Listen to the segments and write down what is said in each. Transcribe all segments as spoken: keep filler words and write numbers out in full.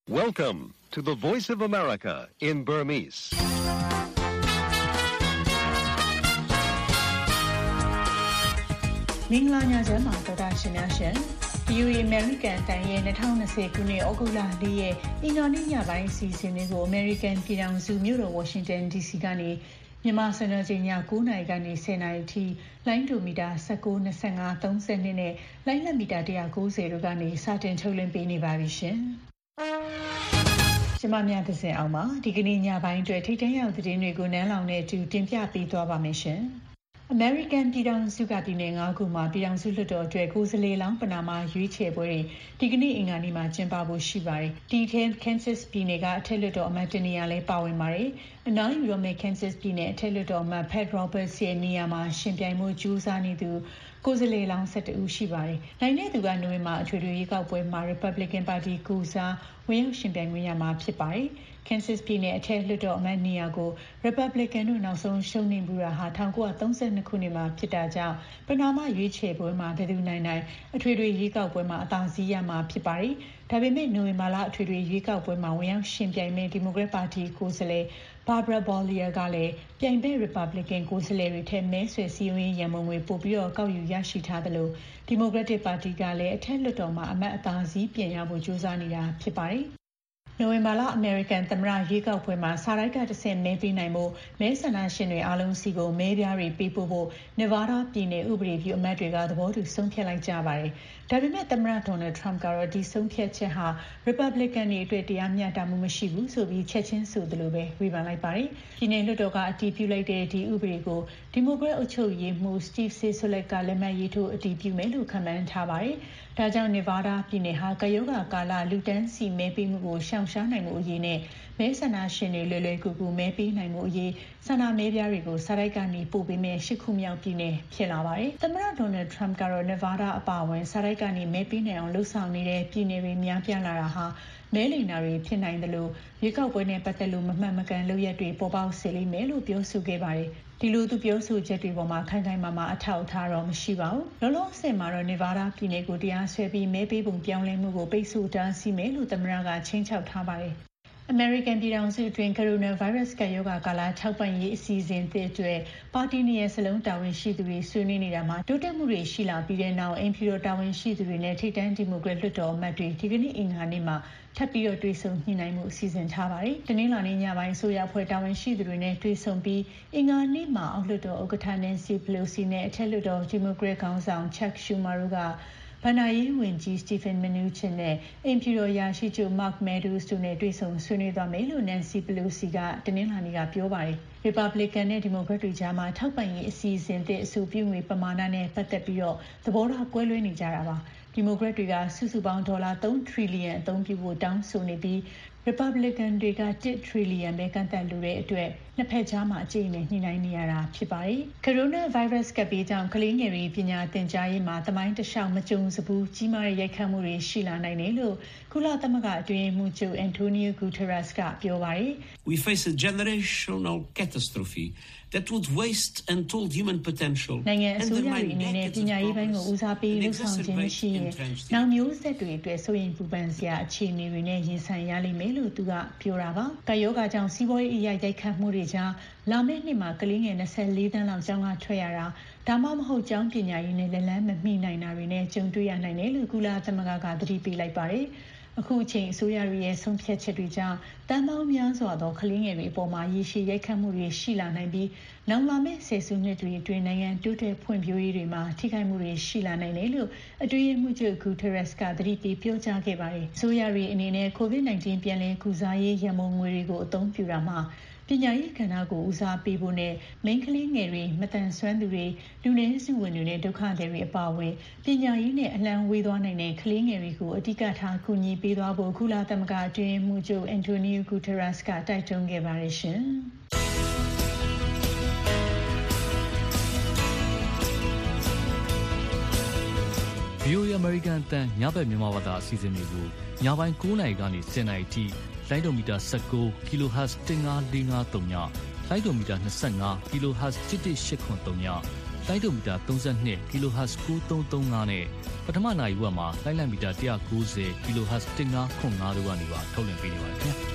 Welcome to the Voice of America in Burmese. ။မင်္ဂလာညချမ်းပါတော်တာရှင်များရှင်။ ဗီ အို အေ American တန်ရဲ့၂၀၂၀ခုနှစ်ဩဂုတ်လ၄ရက်အင်္ဂါနေ့ညပိုင်းအစီအစဉ်လေးကို American ပြည်ထောင်စုမြို့တော် Washington ဒီ စီ ကနေမြန်မာစံတော်ချိန်ည၉နာရီကနေ၁၀နာရီအထိလိုင်းဒိုမီတာ၁၉ ၂၅ ၃၂နဲ့လိုင်းလက်မီတာ၁၉၀တို့ကနေစတင်ထုတ်လွှင့်ပေးနေပါပြီရှင်။ကျမများသစဉ်အောင်ပါဒီကနေ့ညပိုင်းအတွက်ထိတ်တန့်ရောက်သတင်းတွေကိုနန်းလောင်နဲ့အတူတင်ပြပေးသွားပါမယ်ရှင်။ American ပြည်ထောင်စုကပြည်နယ်၅ခုမှာပြည်ထောင်စုလွှတ်တော်အတွက်ကိုယ်စားလှယ်လောင်းပဏာမရွေးချယ်ပွဲတွေဒီကနေ့အင်္ဂါနေ့မှာကျင်းပဖို့ရှိပါတယ်။ဒီထဲ Kansas ပြည်နယ်ကအထက်လွှတ်တော်အမတ်တနေရာလဲပါဝင်ပါတယ်။အနားယူတော့မဲ့ Kansas ပြည်နယ်အထက်လွှတ်တော်အမတ် Pat Roberts ရဲ့နေရာမှာရှင်ပြိုင်မှုကြိုးစားနေသူကိုယ်စားလှယ်လောင်း၁၁ဦးရှိပါတယ်။နိုင်တဲ့သူကနိုဝင်ဘာအထွေထွေရွေးကောက်ပွဲမှာ Republican ပါတီကိုစားဝင်ရောက်ရှင်ပြိုင်ခွင့်ရမှာဖြစ်ပါတယ်။ Kansas ပြည်နယ်အထက်လွှတ်တော်အမတ်နေရာကို Republican တို့နောက်ဆုံးရှုံးနိမ့်မှုတာဟာ၁၉၃၂ခုနှစ်မှာဖြစ်တာကြောင့်ပဏာမရွေးချယ်ပွဲမှာဘယ်သူနိုင်နိုင်အထွေထွေရွေးကောက်ပွဲမှာအသာစီးရမှာဖြစ်ပါတယ်။ဒါပေမဲ့နိုဝင်ဘာလအထွေထွေရွေးကောက်ပွဲမှာဝင်ရောက်ရှင်ပြိုင်မဲ့ဒီမိုကရက်ပါတီကိုယ်စားလှယ် Barbara Bollier ကလည်းပြိုင်ဘက် Republican ကိုယ်စားလှယ်တွေထက်မဲဆွယ်စည်းရုံးရေးရန်ပုံငွေပိုပြီးတော့ကောက်ယူရရှိထားသလိုဒီမိုကရက်တစ်ပါတီကလည်းအထက်လွှတ်တော်မှာအမတ်အသာစီးပြန်ရဖို့ကြိုးစားနေတာဖြစ်ပါတယ်။နိုဝင်ဘာလအမေရိကန်သမ္မတရွေးကောက်ပွဲမှာစာတိုက်ကတစ်ဆင့်မဲပေးနိုင်ဖို့မဲဆန္ဒရှင်တွေအားလုံးစီကိုမဲပြားတွေပေးပို့ဖို့ Nevada ပြည်နယ်ဥပဒေပြုအမတ်တွေကသဘောတူဆုံးဖြတ်လိုက်ကြပါတယ်။ဒါပေမဲ့သမ္မတ Donald Trump ကတော့ဒီဆုံးဖြတ်ချက်ဟာ Republican တွေအတွက်တရားမျှတမှုမရှိဘူးဆိုပြီးချက်ချင်းဆိုသလိုပဲဝေဖန်လိုက်ပါတယ်။ပြည်နယ်လွှတ်တော်ကအတည်ပြုလိုက်တဲ့ဒီဥပဒေကိုဒီမိုကရက်အုပ်ချုပ်ရေးမှူး Steve Sisolak ကလက်မှတ်ရေးထိုးအတည်ပြုမယ်လို့ခန့်မှန်းထားပါတယ်။ဒါကြောင့် Nevada ပြည်နယ်ဟာကပ်ရောဂါကာလလူတန်းစီမဲပေးမှုကိုရှောင်ရှားနိုင်မှုအရေးနဲ့မဲဆန္ဒရှင်တွေလွယ်လွယ်ကူကူမဲပေးနိုင်မှုအရေးဆန္ဒမဲပြားတွေကိုစာတိုက်ကနေပို့ပေးမဲ့ရှစ်ခုမြောက်ပြည်နယ်ဖြစ်လာပါတယ်။သမ္မတ Donald Trump ကတော့ Nevada အပါအဝင်စာတိုက်ကနေမဲပေးနိုင်အောင်လှုံ့ဆော်နေတဲ့ပြည်နယ်တွေများပြားလာတာဟာမဲလိမ်တာတွေဖြစ်နိုင်တယ်လို့ရွေးကောက်ပွဲနဲ့ပတ်သက်လို့မမှန်မကန်လုပ်ရက်တွေပေါ်ပေါက်စေလိမ့်မယ်လို့ပြောဆိုခဲ့ပါတယ်။ဒီလိုသူပြောဆိုချက်တွေပေါ်မှာခိုင်ခိုင်မာမာအထောက်အထားတော့မရှိပါဘူး။လောလောဆယ်မှာတော့ Nevada ပြည်နယ်ကိုတရားစွဲပြီးမဲပေးပုံပြောင်းလဲမှုကိုပိတ်ဆို့တားဆီးမယ်လို့သမ္မတကချိန်ချောက်ထားပါတယ်။ American ပြည်ထောင်စုအတွင်း Coronavirus ကပ်ရောဂါကာလထောက်ပံ့ရေးအစီအစဉ်အသစ်အတွက်ပါတီနှစ်ရပ်စလုံးတာဝန်ရှိသူတွေဆွေးနွေးနေတာမှာတိုးတက်မှုတွေရှိလာပြီးတဲ့နောက်အိမ်ဖြူတော်တာဝန်ရှိသူတွေနဲ့ထိပ်တန်းဒီမိုကရက်လွှတ်တော်အမတ်တွေဒီကနေ့အင်္ဂါနေ့မှာထပ်ပြီးတော့တွေ့ဆုံညှိနှိုင်းမှုအစီအစဉ်ထားပါတယ်။တနင်္လာနေ့ညပိုင်းအစိုးရအဖွဲ့တာဝန်ရှိသူတွေနဲ့တွေ့ဆုံပြီးအင်္ဂါနေ့မှာအောက်လွှတ်တော်ဥက္ကဋ္ဌ Nancy Pelosi နဲ့အထက်လွှတ်တော်ဒီမိုကရက်ခေါင်းဆောင် Chuck Schumer တို့ကဘဏ္ဍာရေးဝန်ကြီး Steven Mnuchin နဲ့အိမ်ဖြူတော်ရာရှိချုပ် Mark Meadows တို့နဲ့တွေ့ဆုံဆွေးနွေးသွားမယ်လို့ Nancy Pelosi ကတနင်္လာနေ့ကပြောပါတယ်။ Republican နဲ့ Democrat တွေကြားမှာထောက်ပံ့ရေးအစီအစဉ်သစ်အဆိုပြုငွေပမာဏနဲ့ပတ်သက်ပြီးတော့သဘောထားကွဲလွဲနေကြတာပါ။ Democrat တွေကစုစုပေါင်းဒေါ်လာ၃ထရီလီယံအသုံးပြုဖို့တောင်းဆိုနေပြီး Republican တွေကတစ်ထရီလီယံပဲကန့်သတ်လိုတဲ့အတွက်နှစ်ဖက်ကြားမှာအကျိတ်နဲ့ညှိနှိုင်းနေရတာဖြစ်ပါတယ်။ Coronavirus ကပ်ဘေးကြောင့်ကလေးငယ်တွေပညာသင်ကြားရေးမှာသမိုင်းတစ်လျှောက်မကြုံစဘူးကြီးမားတဲ့ရိုက်ခတ်မှုတွေရှိလာနိုင်တယ်လို့ကုလသမဂ္ဂအတွင်းရေးမှူးချုပ် Antonio Guterres ကပြောပါတယ်။ We face a generational catastrophe that would waste untold human potential နိုင်ငံအစိုးရတွေအနေနဲ့ပညာရေးပိုင်းကိုဦးစားပေးလှုပ်ဆောင်ခြင်းမရှိရင်နောက်မျိုးဆက်တွေအတွက်စိုးရိမ်ပူပန်စရာအခြေအနေတွေနဲ့ရင်ဆိုင်ရလိမ့်မယ်လို့သူကပြောတာပါ။ကာယောဂါကြောင့်စီးပွားရေးအရာရိုက်ခတ်မှုတွေကြားလာမယ့်နှစ်မှာကလေးငယ်၂၄သန်းလောက်ကျောင်းကထွက်ရတာဒါမှမဟုတ်ကျောင်းပညာရေးနဲ့လက်လန်းမမီနိုင်တာတွေနဲ့ကြုံတွေ့ရနိုင်တယ်လို့ကုလသမဂ္ဂကသတိပေးလိုက်ပါတယ်။အခုအချိန်အစိုးရရဲ့ဆုံးဖြတ်ချက်တွေကြောင့်တန်ပေါင်းများစွာသောကလေးငယ်တွေအပေါ်မှာရေရှည်ရိုက်ခတ်မှုတွေရှိလာနိုင်ပြီးနောက်လာမယ့်ဆယ်စုနှစ်တွေအတွင်းနိုင်ငံတိုးတက်ဖွံ့ဖြိုးရေးတွေမှာထိခိုက်မှုတွေရှိလာနိုင်တယ်လို့အတွင်းရေးမှူးချုပ် Guterres ကသတိပေးပြောကြားခဲ့ပါတယ်။အစိုးရတွေအနေနဲ့ ကိုဗစ် ၁၉ ပြန်လည်ကုစားရေးရန်ပုံငွေတွေကိုအသုံးပြုတာမှာပညာရေးကဏ္ဍကိုဦးစားပေးဖို့နဲ့မိန်းကလေးငယ်တွေမတန်ဆွမ်းသူတွေလူနည်းစုဝင်တွေနဲ့ဒုက္ခသည်တွေအပါအဝင်ပညာရေးနဲ့အလံဝေးသွားနိုင်တဲ့ကလေးငယ်တွေကိုအဓိကထားကူညီပေးသွားဖို့ကုလသမဂ္ဂအတွင်းရေးမှူးချုပ် Antonio Guterres ကတိုက်တွန်းခဲ့ပါတယ်ရှင်။ဗီ အို အေ American အတန်းညဘက်မြန်မာဘာသာအစီအစဉ်တွေကိုညပိုင်း၉နာရီကနေ၁၀နာရီအထိလိုင်းဒိုမီတာ၁၉ kilohertz ၁၅၄၅၃ညလိုင်းဒိုမီတာ၂၅ kilohertz ၁၁၈၇၃ညတိုင်းဒိုမီတာသုံးဆယ့်နှစ် ကီလိုဟတ်ကိုသုံးသုံးငါးနဲ့ပထမနာရီဝက်မှာလိုင်းလံမီတာတစ်ရာကိုးဆယ်ကီလိုဟတ်တစ်ငါးခွန်ငါးတို့ကနေပါထုတ်လွှင့်ပေးနေပါတယ်ခင်ဗျာ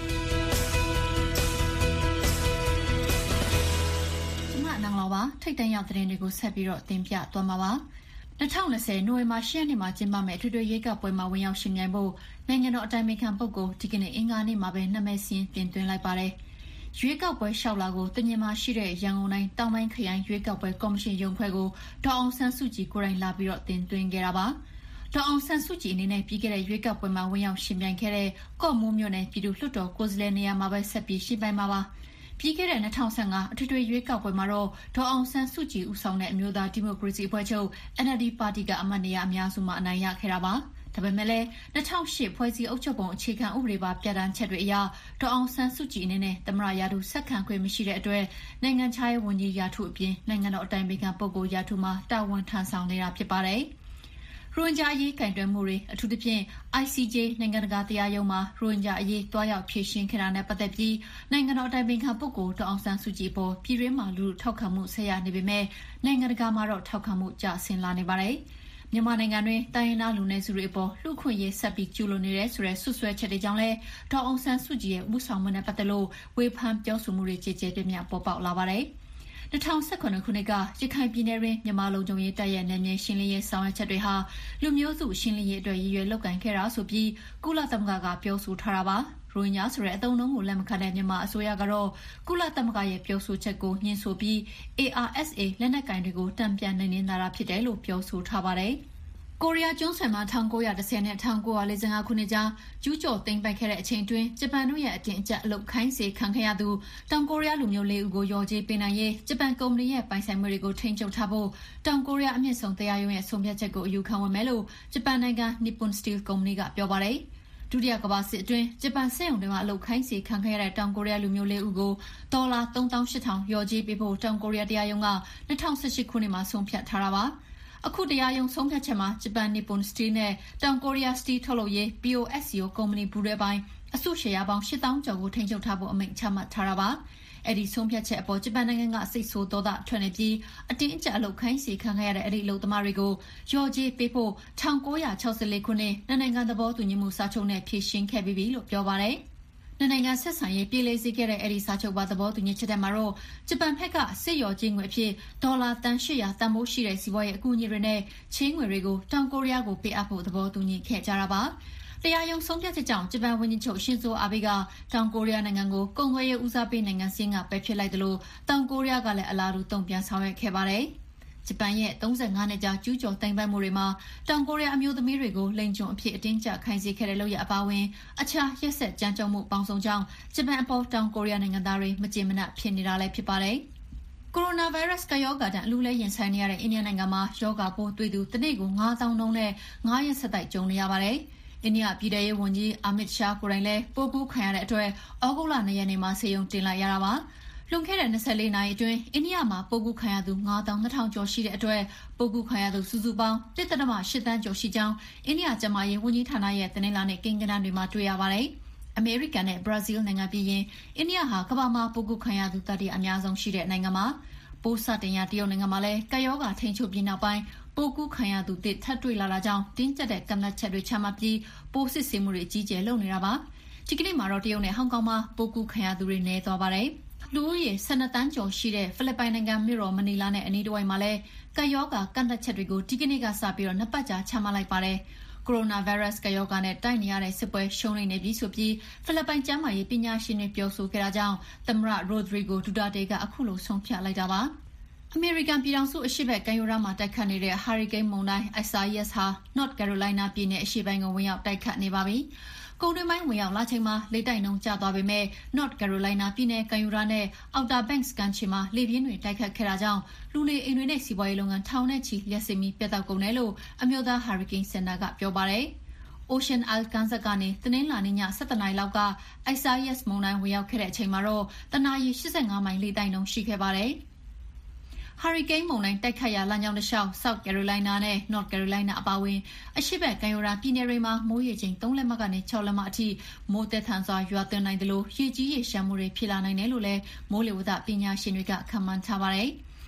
ကျွန်မနန်းလောပါထိတ်တန့်ရောက်တဲ့တွေကိုဆက်ပြီးတော့တင်ပြသွားမှာပါ၂၀၂၀နိုဝင်ဘာ၈ရက်နေ့မှာကျင်းပမယ့်အထွေထွေရွေးကောက်ပွဲမှာဝင်ရောက်ရှင်ပြိုင်ဖို့နိုင်ငံတော်အတိုင်ပင်ခံပုဂ္ဂိုလ်ဒီကနေ့အင်္ဂါနေ့မှာပဲနာမည်စာရင်းတင်သွင်းလိုက်ပါတယ်။ရွေးကောက်ပွဲလျှောက်လာကိုတညီမရှိတဲ့ရန်ကုန်တိုင်းတောင်ပိုင်းခရိုင်ရွေးကောက်ပွဲကော်မရှင်ရုံးခွဲကိုဒေါ်အောင်ဆန်းစုကြည်ကိုယ်တိုင်လာပြီးတော့တင်သွင်းခဲ့တာပါ။ဒေါ်အောင်ဆန်းစုကြည်အနေနဲ့ပြီးခဲ့တဲ့ရွေးကောက်ပွဲမှာဝင်ရောက်ရှင်ပြိုင်ခဲ့တဲ့ကော့မိုးမြို့နယ်ပြည်သူ့လွှတ်တော်ကိုယ်စားလှယ်နေရာမှာပဲဆက်ပြီးရှင်ပြိုင်မှာပါ။ပြီးခဲ့တဲ့၂၀၁၅အထွေထွေရွေးကောက်ပွဲမှာတော့ဒေါ်အောင်ဆန်းစုကြည်ဦးဆောင်တဲ့အမျိုးသားဒီမိုကရေစီအဖွဲ့ချုပ် N L D ပါတီကအမတ်နေရာအများစုမှာအနိုင်ရခဲ့တာပါ။ဒါပေမဲ့လည်း၂၀၀၈ဖွဲ့စည်းအုပ်ချုပ်ပုံအခြေခံဥပဒေပါပြဋ္ဌာန်းချက်တွေအရဒေါ်အောင်ဆန်းစုကြည်အနေနဲ့သမ္မတရာထူးဆက်ခံခွင့်မရှိတဲ့အတွက်နိုင်ငံခြားရေးဝန်ကြီးရာထူးအပြင်နိုင်ငံတော်အတိုင်ပင်ခံပုဂ္ဂိုလ်ရာထူးမှာတာဝန်ထမ်းဆောင်နေတာဖြစ်ပါတယ်။ရိုဟင်ဂျာအရေးကင်တွယ်မှုတွေအထူးသဖြင့် I C J နိုင်ငံတကာတရားရုံးမှာရိုဟင်ဂျာအရေးတွားရောက်ဖြေရှင်းခဲ့တာနဲ့ပတ်သက်ပြီးနိုင်ငံတော်အတိုင်ပင်ခံပုဂ္ဂိုလ်ဒေါ်အောင်ဆန်းစုကြည်ပေါ်ပြည်တွင်းမှာလူထောက်ခံမှုဆက်ရနေပေမဲ့နိုင်ငံတကာမှာတော့ထောက်ခံမှုကျဆင်းလာနေပါတယ်။မြန်မာနိုင်ငံတွင်တိုင်းရင်းသားလူနည်းစုတွေအပေါ်လူခွင့်ရေးဆက်ပြီးကျူးလွန်နေတဲ့ဆိုတဲ့ဆွဆွဲချက်တွေကြောင့်လည်းဒေါ်အောင်ဆန်းစုကြည်ရဲ့ဦးဆောင်မှုနဲ့ပတ်သက်လို့ဝေဖန်ပြောဆိုမှုတွေကြေကြေပြန့်ပြန့်ပေါ်ပေါက်လာပါတယ်။၂၀၁၇ခုနှစ်ကရခိုင်ပြည်နယ်တွင်မြန်မာလုံခြုံရေးတပ်ရဲ့နယ်မြေရှင်းလင်းရေးဆောင်ရွက်ချက်တွေဟာလူမျိုးစုရှင်းလင်းရေးအတွက်ရည်ရွယ်လုပ်ကိုင်ခဲ့တာဆိုပြီးကုလသမဂ္ဂကပြောဆိုထားတာပါ။ရိုဟင်ဂျာဆိုတဲ့အသုံးအနှုန်းကိုလက်မခံတဲ့မြန်မာအစိုးရကတော့ကုလသမဂ္ဂရဲ့ပြောဆိုချက်ကိုညှင်းဆိုပြီး A R S A လက်နက်ကင်တွေကိုတံပြန်နှိမ်နင်းတာဖြစ်တယ်လို့ပြောဆိုထားပါတယ်။ကိုရီးယားကျွန်းဆွယ်မှာ၁၉၁၀နဲ့၁၉၄၅ခုနှစ်ကြားကျူးကျော်သိမ်းပိုက်ခဲ့တဲ့အချိန်တွင်ဂျပန်တို့ရဲ့အတင်းအကျပ်အလုပ်ခိုင်းစေခံခဲ့ရသူတောင်ကိုရီးယားလူမျိုးလေးဦးကိုရော်ကြေးပေးနိုင်ရေးဂျပန်ကုမ္ပဏီရဲ့ပိုင်ဆိုင်မှုတွေကိုထိန်းချုပ်ထားဖို့တောင်ကိုရီးယားအမြင့်ဆုံးတရားရုံးရဲ့ဆုံးဖြတ်ချက်ကိုအယူခံဝင်မယ်လို့ဂျပန်နိုင်ငံ Nippon Steel ကုမ္ပဏီကပြောပါတယ်။ဒုတိယကမ္ဘာစစ်အတွင်းဂျပန်စက်ရုံတွေမှာအလုပ်ခိုင်းစေခံခဲ့ရတဲ့တောင်ကိုရီးယားလူမျိုးလေးဦးကိုဒေါ်လာသုံးသောင်းရှစ်ထောင်ရော်ကြေးပေးဖို့တောင်ကိုရီးယားတရားရုံးက၂၀၁၈ခုနှစ်မှာဆုံးဖြတ်ထားတာပါ။အခုတရားရုံးဆုံးဖြတ်ချက်မှာဂျပန် Nippon Steel နဲ့တောင်ကိုရီးယား Steel ထုတ်လုပ်ရေး P O S C O ကုမ္ပဏီဘူးရဲပိုင်းအစုရှယ်ယာပေါင်းရှစ်သောင်းကျော်ကိုထိန်းချုပ်ထားဖို့အမိန့်ချမှတ်ထားတာပါ။အဲ့ဒီဆုံးဖြတ်ချက်အပေါ်ဂျပန်နိုင်ငံကစိတ်ဆိုးဒေါသထွက်နေပြီးအတင်းအကျပ်အလုပ်ခိုင်းစေခံခဲ့ရတဲ့အဲ့ဒီအလုပ်သမားတွေကိုရော်ကြေးပေးဖို့၁၉၆၄ခုနှစ်နိုင်ငံသဘောတူညီမှုစာချုပ်နဲ့ဖြည့်ရှင်းခဲ့ပြီးပြီလို့ပြောပါတယ်။နိုင်ငံဆက်ဆံရေးပြည်လေးစေခဲ့တဲ့အဲဒီစာချုပ်ပါသဘောတူညီချက်ထဲမှာတော့ဂျပန်ဘက်ကစစ်ရော်ကြေးငွေအဖြစ်ဒေါ်လာတန်၈၀၀တန်ဖိုးရှိတဲ့စီးပွားရေးအကူအညီတွေနဲ့ချင်းငွေတွေကိုတောင်ကိုရီးယားကိုပေးအပ်ဖို့သဘောတူညီခဲ့ကြတာပါ။တရားရုံးဆုံးဖြတ်ချက်ကြောင့်ဂျပန်ဝန်ကြီးချုပ်ရှင်ဇိုအာဘေးကတောင်ကိုရီးယားနိုင်ငံကိုကုန်သွယ်ရေးဦးစားပေးနိုင်ငံစင်းကပယ်ဖျက်လိုက်တယ်လို့တောင်ကိုရီးယားကလည်းအလားတူတုံ့ပြန်ဆောင်ရွက်ခဲ့ပါတယ်။ဂျပန်ရဲ့၃၅နှစ်ကြာကျူးကျော်သိမ်းပိုက်မှုတွေမှာတောင်ကိုရီးယားအမျိုးသမီးတွေကိုလိင်ကျွန်အဖြစ်အတင်းကျပ်ခိုင်းစေခဲ့တဲ့လုပ်ရအပါအဝင်အခြားရက်စက်ကြမ်းကြုတ်မှုပေါင်းစုံကြောင့်ဂျပန်အပေါ်တောင်ကိုရီးယားနိုင်ငံသားတွေမကျေမနပ်ဖြစ်နေတာလည်းဖြစ်ပါတယ်။ကိုရိုနာဗိုင်းရပ်စ်ကရောဂါတန်အလူလဲရင်ဆိုင်နေရတဲ့အိန္ဒိယနိုင်ငံမှာရောဂါပိုးတွေ့သူတစ်နေ့ကို၅သောင်းနှုန်းနဲ့၅ရက်ဆက်တိုက်ကြုံနေရပါတယ်။အိန္ဒိယပြည်ထရေးဝန်ကြီးအာမစ်ရှာကိုယ်တိုင်လည်းပိုးကူးခံရတဲ့အတွက်ဩဂုတ်လ၂ရက်နေ့မှာဆေးရုံတင်လိုက်ရတာပါ။လွန်ခဲ့တဲ့၂၄နာရီအတွင်းအိန္ဒိယမှာပိုးကူးခံရသူ၅သောင်း၂ထောင်ကျော်ရှိတဲ့အတွက်ပိုးကူးခံရသူစုစုပေါင်း၁.၈သန်းကျော်ရှိကြောင်းအိန္ဒိယကျန်းမာရေးဝန်ကြီးဌာနရဲ့သတင်းလာနဲ့ကိန်းဂဏန်းတွေမှာတွေ့ရပါတယ်။အမေရိကန်နဲ့ဘရာဇီးနိုင်ငံပြည်ရင်အိန္ဒိယဟာကမ္ဘာမှာပိုးကူးခံရသူတတိယအများဆုံးရှိတဲ့နိုင်ငံမှာပိုးစတင်ရတရုတ်နိုင်ငံမှာလည်းကပ်ရောဂါထိန်းချုပ်ပြီးနောက်ပိုင်းပိုးကူးခံရသူတစ်ထပ်တွေ့လာတာကြောင့်တင်းကျပ်တဲ့ကန့်သတ်ချက်တွေချမှတ်ပြီးပိုးစစ်ဆေးမှုတွေကြီးကျယ်လုပ်နေတာပါ။ဒီကနေ့မှာတော့တရုတ်နဲ့ဟောင်ကောင်မှာပိုးကူးခံရသူတွေနည်းသွားပါတယ်။လူဦးရေ၁၂တန်းကျော်ရှိတဲ့ဖိလစ်ပိုင်နိုင်ငံမြို့တော်မနီလာနဲ့အနီးတစ်ဝိုက်မှာလည်းကပ်ရောဂါကန့်သတ်ချက်တွေကိုဒီကနေ့ကစပြီးတော့နှစ်ပတ်ကြာချမှတ်လိုက်ပါတယ်။ကိုရိုနာဗိုင်းရပ်စ်ကပ်ရောဂါနဲ့တိုက်နေရတဲ့စစ်ပွဲရှုံးနေပြီဆိုပြီးဖိလစ်ပိုင်ကျန်းမာရေးပညာရှင်တွေပြောဆိုခဲ့တာကြောင့်သမ္မတရိုဒရီဂိုဒူတာတေကအခုလိုဆုံးဖြတ်လိုက်တာပါ။အမေရိကန်ပြည်ထောင်စုအရှေ့ဘက်ကမ်းရိုးတန်းမှာတိုက်ခတ်နေတဲ့ဟာရီကိန်းမုန်တိုင်း Isaias ဟာ North Carolina ပြည်နယ်အရှေ့ပိုင်းကိုဝင်ရောက်တိုက်ခတ်နေပါပြီ။ကုန်တွင်းပိုင်းဝင်ရောက်လာချိန်မှာလေတိုက်နှုန်းကျသွားပေမဲ့ North Carolina ပြည်နယ်ကမ်းရိုးတန်းနဲ့ Outer Banks ကမ်းခြေမှာလေပြင်းတွေတိုက်ခတ်ခဲ့တာကြောင့်လူနေအိမ်တွေနဲ့စီးပွားရေးလုပ်ငန်းထောင်နဲ့ချီလျှက်စစ်မီပြတ်တောက်ကုန်တယ်လို့အမျိုးသားဟာရီကိန်းစင်တာကပြောပါတယ်။ Ocean Al-Kansas ကနေတနင်္လာနေ့ည၁၁နာရီလောက်က Isaias မုန်တိုင်းဝင်ရောက်ခဲ့တဲ့အချိန်မှာတော့တနာရီ၈၅မိုင်လေတိုက်နှုန်းရှိခဲ့ပါတယ်။ဟာရီကိန်းမုန်တိုင်းတိုက်ခတ်ရာလမ်းကြောင်းတစ်လျှောက် South Carolina နဲ့ North Carolina အပါအဝင်အရှေ့ဘက်ကမ်းရိုးတန်းပြည်နယ်တွေမှာမိုးရေချိန်သုံးလက်မကနေ၆လက်မအထိမိုးသက်ထန်စွာရွာသွန်းနိုင်တယ်လို့ရေကြီးရေရှမ်းမှုတွေဖြစ်လာနိုင်တယ်လို့လည်းမိုးလေဝသပညာရှင်တွေကခန့်မှန်းထားပါတယ်။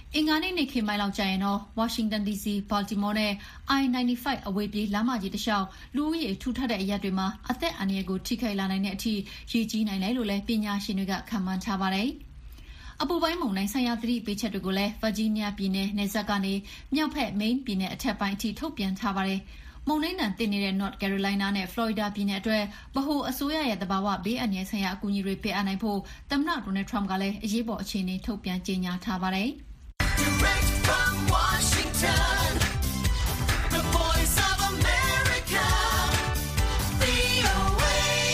အင်္ဂါနေ့နေ့ခေတ်မိုင်လောက်ကြာရင်တော့ဝါရှင်တန် ဒီ စီ ဘာလ်တီမောနဲ့ အိုင် နိုင်းတီဖိုင် အဝေးပြေးလမ်းမကြီးတစ်လျှောက်လူဦးရေထူထပ်တဲ့အရပ်တွေမှာအသက်အန္တရာယ်ကိုထိခိုက်လာနိုင်တဲ့အထိရေကြီးနိုင်တယ်လို့လည်းပညာရှင်တွေကခန့်မှန်းထားပါတယ်။အပူပိုင်းမုန်တိုင်းဆိုင်ရာသတိပေးချက်တွေကိုလည်းဗာဂျီးနီးယားပြည်နယ်နယ်စပ်ကနေမြောက်ဘက်မိန်းပြည်နယ်အထက်ပိုင်းအထိထုတ်ပြန်ထားပါတယ်။မုန်တိုင်းတန်တင်နေတဲ့ North Carolina နဲ့ Florida ပြည်နယ်အတွက်ဗဟိုအစိုးရရဲ့သဘာဝဘေးအန္တရာယ်ဆိုင်ရာအကူအညီတွေပေးအပ်နိုင်ဖို့သမ္မတ Donald Trump ကလည်းအရေးပေါ်အခြေအနေထုတ်ပြန်ကြေညာထားပါတယ်။ Direct from Washington, the voice of America, ဗွီအိုအေ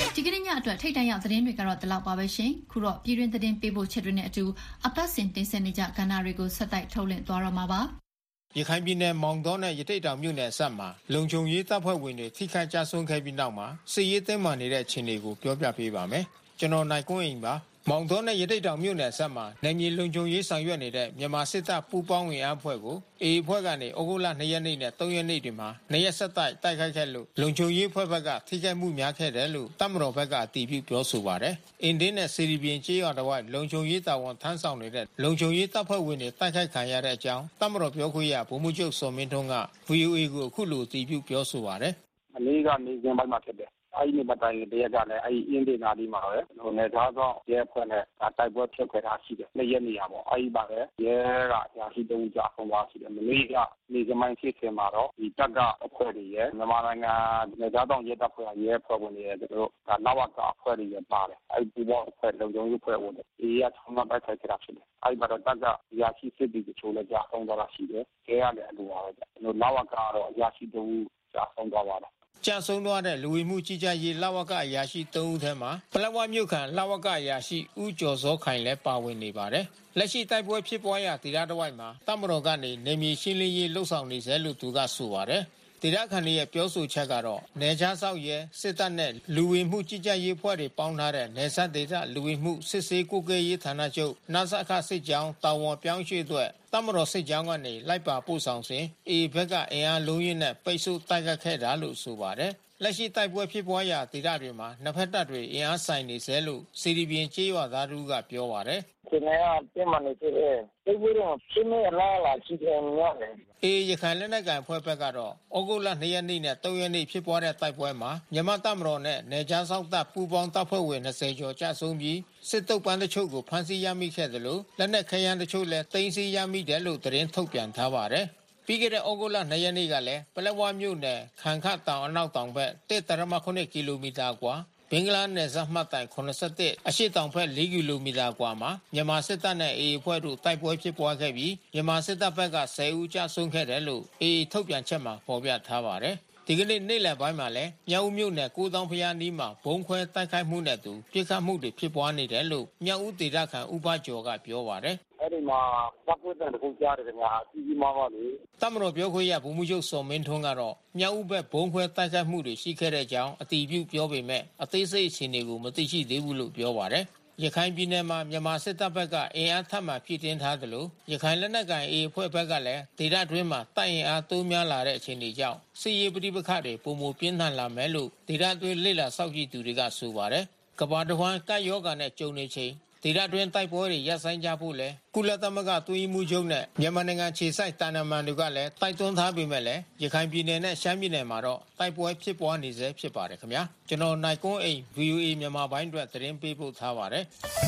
ဒီကနေ့ညအတွက်ထိတ်တန့်ရောက်သတင်းတွေကတော့ဒီလောက်ပါပဲရှင်။ခုတော့ပြည်တွင်းသတင်းပေးပို့ချက်တွေနဲ့အတူအပတ်စဉ်တင်ဆက်နေကြကဏ္ဍတွေကိုဆက်တိုက်ထုတ်လွှင့်သွားတော့မှာပါ။ရခိုင်ပြည်နယ်မောင်တောနဲ့ရတိတ်တောင်မြို့နယ်အစပ်မှာလုံခြုံရေးတပ်ဖွဲ့ဝင်တွေထိခိုက်ကြဆုံးခဲ့ပြီးနောက်မှာစစ်ရေးတင်းမာနေတဲ့အခြေအနေကိုပြောပြပေးပါမယ်။ကျွန်တော်နိုင်ကွန်းအိမ်ပါ။မောင်တောနဲ့ရတိတ်တောင်မြို့နယ်ဆက်မှာနိုင်မြေလုံခြုံရေးဆောင်ရွက်နေတဲ့မြန်မာစစ်တပ်ပူးပေါင်းဝင်အားဖွဲ့ကိုအေအေဖွဲ့ကနေဩဂုတ်လ၂ရက်နေ့နဲ့၃ရက်နေ့တွေမှာနှစ်ရက်ဆက်တိုက်တိုက်ခိုက်ခဲ့လို့လုံခြုံရေးဖွဲ့ဘက်ကထိခိုက်မှုများခဲ့တယ်လို့တပ်မတော်ဘက်ကအတည်ပြုပြောဆိုပါတယ်။အင်းဒင်းနဲ့စီရီပင်ကျေးရွာတော်လုံခြုံရေးတာဝန်ထမ်းဆောင်နေတဲ့လုံခြုံရေးတပ်ဖွဲ့ဝင်တွေတိုက်ခိုက်ခံရတဲ့အကြောင်းတပ်မတော်ပြောခွင့်ရဗိုလ်မှူးချုပ်စောမင်းထွန်းက ဗွီအိုအေ ကိုအခုလိုအတည်ပြုပြောဆိုပါတယ်။မနေ့ကနေစဉ်ပိုင်းမှာဖြစ်တယ်အဲ့ဒီမတိုင်တရက်ကလည်းအဲ့ဒီအင်းဒေနာဒီမှာပဲဟိုနေသားတော့ရဲဖွဲ့နဲ့တိုက်ပွဲဖြစ်ခဲ့တာရှိတယ်။နှစ်ရက်နေရပေါ့အဲ့ဒီပါပဲရဲကရာရှိတုံးကြဆုံးသွားရှိတယ်။မနေ့ကနေစဉ်ပိုင်းဖြစ်ခင်မှာတော့ဒီတပ်ကအဖွဲ့တွေရဲ့မြန်မာနိုင်ငံနေသားတော့ရဲတပ်ဖွဲ့ရဲဖွဲ့ဝင်တွေရဲ့တို့ကနဝကအဖွဲ့တွေရဲ့ပါတယ်။အဲ့ဒီဘောအဖွဲ့လုံခြုံရေးဖွဲ့ဝင်တွေအေးရဆုံးမတိုက်ခိုက်ကြတာဖြစ်တယ်။အဲ့ဒီမှာတော့တပ်ကရာရှိစစ်တီချိုးလည်းကြဆုံးသွားတာရှိတယ်။ရဲရတယ်အလိုပါပဲ။တို့နဝကတော့ရာရှိတုံးကြဆုံးသွားပါတယ်ကြဆုံးသွားတဲ့လူဝင်မှုကြီးကြပ်ရေးလဝကအရာရှိသုံးဦးထဲမှာပလက်ဝမြို့ခံလဝကအရာရှိဦးကျော်စောခိုင်လည်းပါဝင်နေပါတယ်။လက်ရှိတိုက်ပွဲဖြစ်ပွားရာဒေသတစ်ဝိုက်မှာတပ်မတော်ကနေနေမြေရှင်းလင်းရေးလှုပ်ဆောင်နေစေလို့သူကဆိုပါတယ်။ဒေသခံတွေရဲ့ပြောဆိုချက်ကတော့နေချားဆောက်ရဲစစ်တပ်နဲ့လူဝင်မှုကြီးကြပ်ရေးဖွဲ့တွေပေါင်းထားတဲ့နေဆက်ဒေသလူဝင်မှုစစ်ဆေးကုကဲရေးဌာနချုပ်နဆခစစ်ကြောင်းတာဝန်ပြောင်းရွှေ့အတွက်တပ်မတော်စစ်ကြောင်းကနေလိုက်ပါပို့ဆောင်စဉ်အေဘက်ကအင်အားလုံးရင်းနဲ့ပိတ်ဆို့တိုက်ခတ်ခဲ့တာလို့ဆိုပါတယ်။လက်ရှိတိုက်ပွဲဖြစ်ပွားရာဒေသတွေမှာနှစ်ဖက်တပ်တွေအင်အားဆိုင်နေစေလို့စီဒီပင်ကျေးရွာသားတို့ကပြောပါတယ်။ဒီနေ့ကပြင်မနေသေးတယ်။ဒီလိုရှင်းနေလားလားရှိတယ်များတယ်။အေရခိုင်လက်နက်ကိုင်ဖွဲ့ဘက်ကတော့ဩဂုတ်လ၂ရက်နေ့နဲ့၃ရက်နေ့ဖြစ်ပွားတဲ့တိုက်ပွဲမှာမြန်မာတပ်မတော်နဲ့နေကြားဆောက်တပ်ပူးပေါင်းတပ်ဖွဲ့ဝင်၂၀ကျော်ကြာဆုံးပြီးစစ်တုပ်ပန်းတချို့ကိုဖမ်းဆီးရမိခဲ့တယ်လို့လက်နက်ခဲယမ်းတချို့လည်းသိမ်းဆည်းရမိတယ်လို့သတင်းထုတ်ပြန်ထားပါတယ်။ပြီးခဲ့တဲ့ဩဂုတ်လ၂ရက်နေ့ကလည်းပလက်ဝမြို့နယ်ခန်ခတ်တောင်အနောက်တောင်ဘက်တစ်ဒသမ၇ကီလိုမီတာကွာဘင်္ဂလားနယ်စပ်မှတ်တိုင်၇၁အရှေ့တောင်ဘက်၄ကီလိုမီတာကွာမှာမြန်မာစစ်တပ်နဲ့အေအေဖွဲ့တို့တိုက်ပွဲဖြစ်ပွားခဲ့ပြီးမြန်မာစစ်တပ်ဘက်က၁၀ဦးကြာဆုံးခဲ့တယ်လို့အေအေထုတ်ပြန်ချက်မှာဖော်ပြထားပါတယ်။ဒီကနေ့နေ့လယ်ပိုင်းမှာလည်းမြောက်ဦးမြို့နယ်ကိုးသောင်းဖျားနီးမှာဘုံခွဲတိုက်ခိုက်မှုနဲ့တူပြစ်ခတ်မှုတွေဖြစ်ပွားနေတယ်လို့မြောက်ဦးဒေသခံဥပကျော်ကပြောပါတယ်။အဲ့ဒီမှာတပ်ဖွဲ့တဲ့ခုကြားတယ်ခင်ဗျာအကြီးကြီးမားပါလေတပ်မတော်ပြောခွင့်ရဗိုလ်မှူးချုပ်စောမင်းထွန်းကတော့မြောက်ဦးဘက်ဘုံခွဲတိုက်ခိုက်မှုတွေရှိခဲ့တဲ့အကြောင်းအတည်ပြုပြောပေမဲ့အသေးစိတ်အခြေအနေကိုမသိရှိသေးဘူးလို့ပြောပါတယ်ရခိုင်ပြည်နယ်မှာမြန်မာစစ်တပ်ဘက်ကအင်အားထပ်မံဖြည့်တင်းထားသလိုရခိုင်လက်နက်ကိုင်အေအဖွဲ့ဘက်ကလည်းဒေသတွင်းမှာတပ်အင်အားတိုးများလာတဲ့အခြေအနေကြောင့်စစ်ရေးပဋိပက္ခတွေပုံမပြင်းထန်လာမယ်လို့ဒေသတွင်းလေ့လာစောင့်ကြည့်သူတွေကဆိုပါတယ်ကမ္ဘာတစ်ဝန်းကပ်ရောဂါနဲ့ကြုံနေချိန်ဒေသတွင်းတိုက်ပွဲတွေရပ်ဆိုင်းကြဖို့လဲကုလသမဂ္ဂသွေးမှုချုပ်နဲ့မြန်မာနိုင်ငံခြေစိုက်တာနာမန်တွေကလည်းတိုက်တွန်းထားပေမဲ့လည်းရခိုင်ပြည်နယ်နဲ့ရှမ်းပြည်နယ်မှာတော့တိုက်ပွဲဖြစ်ပွားနေဆဲဖြစ်ပါတယ်ခင်ဗျာကျွန်တော်နိုင်ကွန်းအိမ် ဗွီအိုအေ မြန်မာပိုင်းအတွက်သတင်းပေးပို့ထားပါတယ်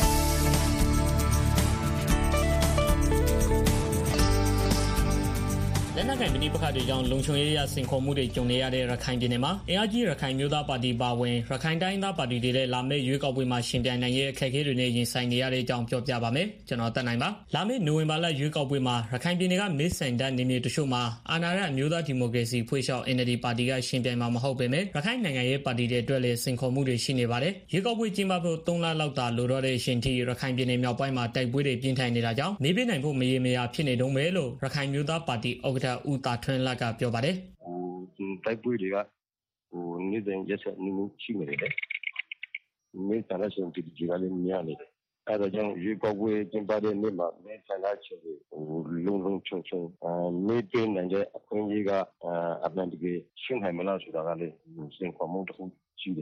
လက်နက်ကိုင်ပဋိပက္ခတွေကြောင့်လုံခြုံရေးရစင်ခေါ်မှုတွေကြုံနေရတဲ့ရခိုင်ပြည်နယ်မှာအင်အားကြီးရခိုင်မျိုးသားပါတီပါဝင်ရခိုင်တိုင်းသားပါတီတွေလည်းလာမယ့်ရွေးကောက်ပွဲမှာရှင်ပြိုင်နိုင်ရေးအခက်အခဲတွေနဲ့ရင်ဆိုင်နေရတဲ့အကြောင်းပြောပြပါမယ်ကျွန်တော်တက်နိုင်ပါလာမယ့်နိုဝင်ဘာလရွေးကောက်ပွဲမှာရခိုင်ပြည်နယ်ကမစ်ဆိုင်တန်းနေမြေတချို့မှာအာဏာရအမျိုးသားဒီမိုကရေစီဖွဲ့ရှောက် အန် အယ်လ် ဒီ ပါတီကရှင်ပြိုင်မှာမဟုတ်ပေမဲ့ရခိုင်နိုင်ငံရေးပါတီတွေအတွက်လည်းစင်ခေါ်မှုတွေရှိနေပါတယ်ရွေးကောက်ပွဲကျင်းပဖို့၃လလောက်သာလိုတော့တဲ့အချိန်ထိရခိုင်ပြည်နယ်မြောက်ပိုင်းမှာတိုက်ပွဲတွေပြင်းထန်နေတာကြောင့်နေပြည်နိုင်ဖို့မရေမရာဖြစ်နေတုန်းပဲလို့ရခိုင်မျိုးသားပါတီဥက္ကဋ္ဌဦးတာထွန်းလကပြောပါတယ်ဟိုတိုက်ပွဲတွေကဟိုနေ့တိုင်းရက်ဆက်နေမှုရှိနေတယ်မြေဆန္ဒရှင်ပြည်ကြီးကလည်းများနေတယ်အဲဒါကြောင့်ရေကောက်ပွဲကျင်းပတဲ့နေ့မှာမြေဆန္ဒရှင်တွေဟိုလုံလုံချုံချုံအဲနေပြည်နိုင်တဲ့အခွင့်အရေးကအမှန်တကယ်ရှင်းနိုင်မလားဆိုတာကလည်းစင်ခေါ်မှုတစ်ခုရှိတယ်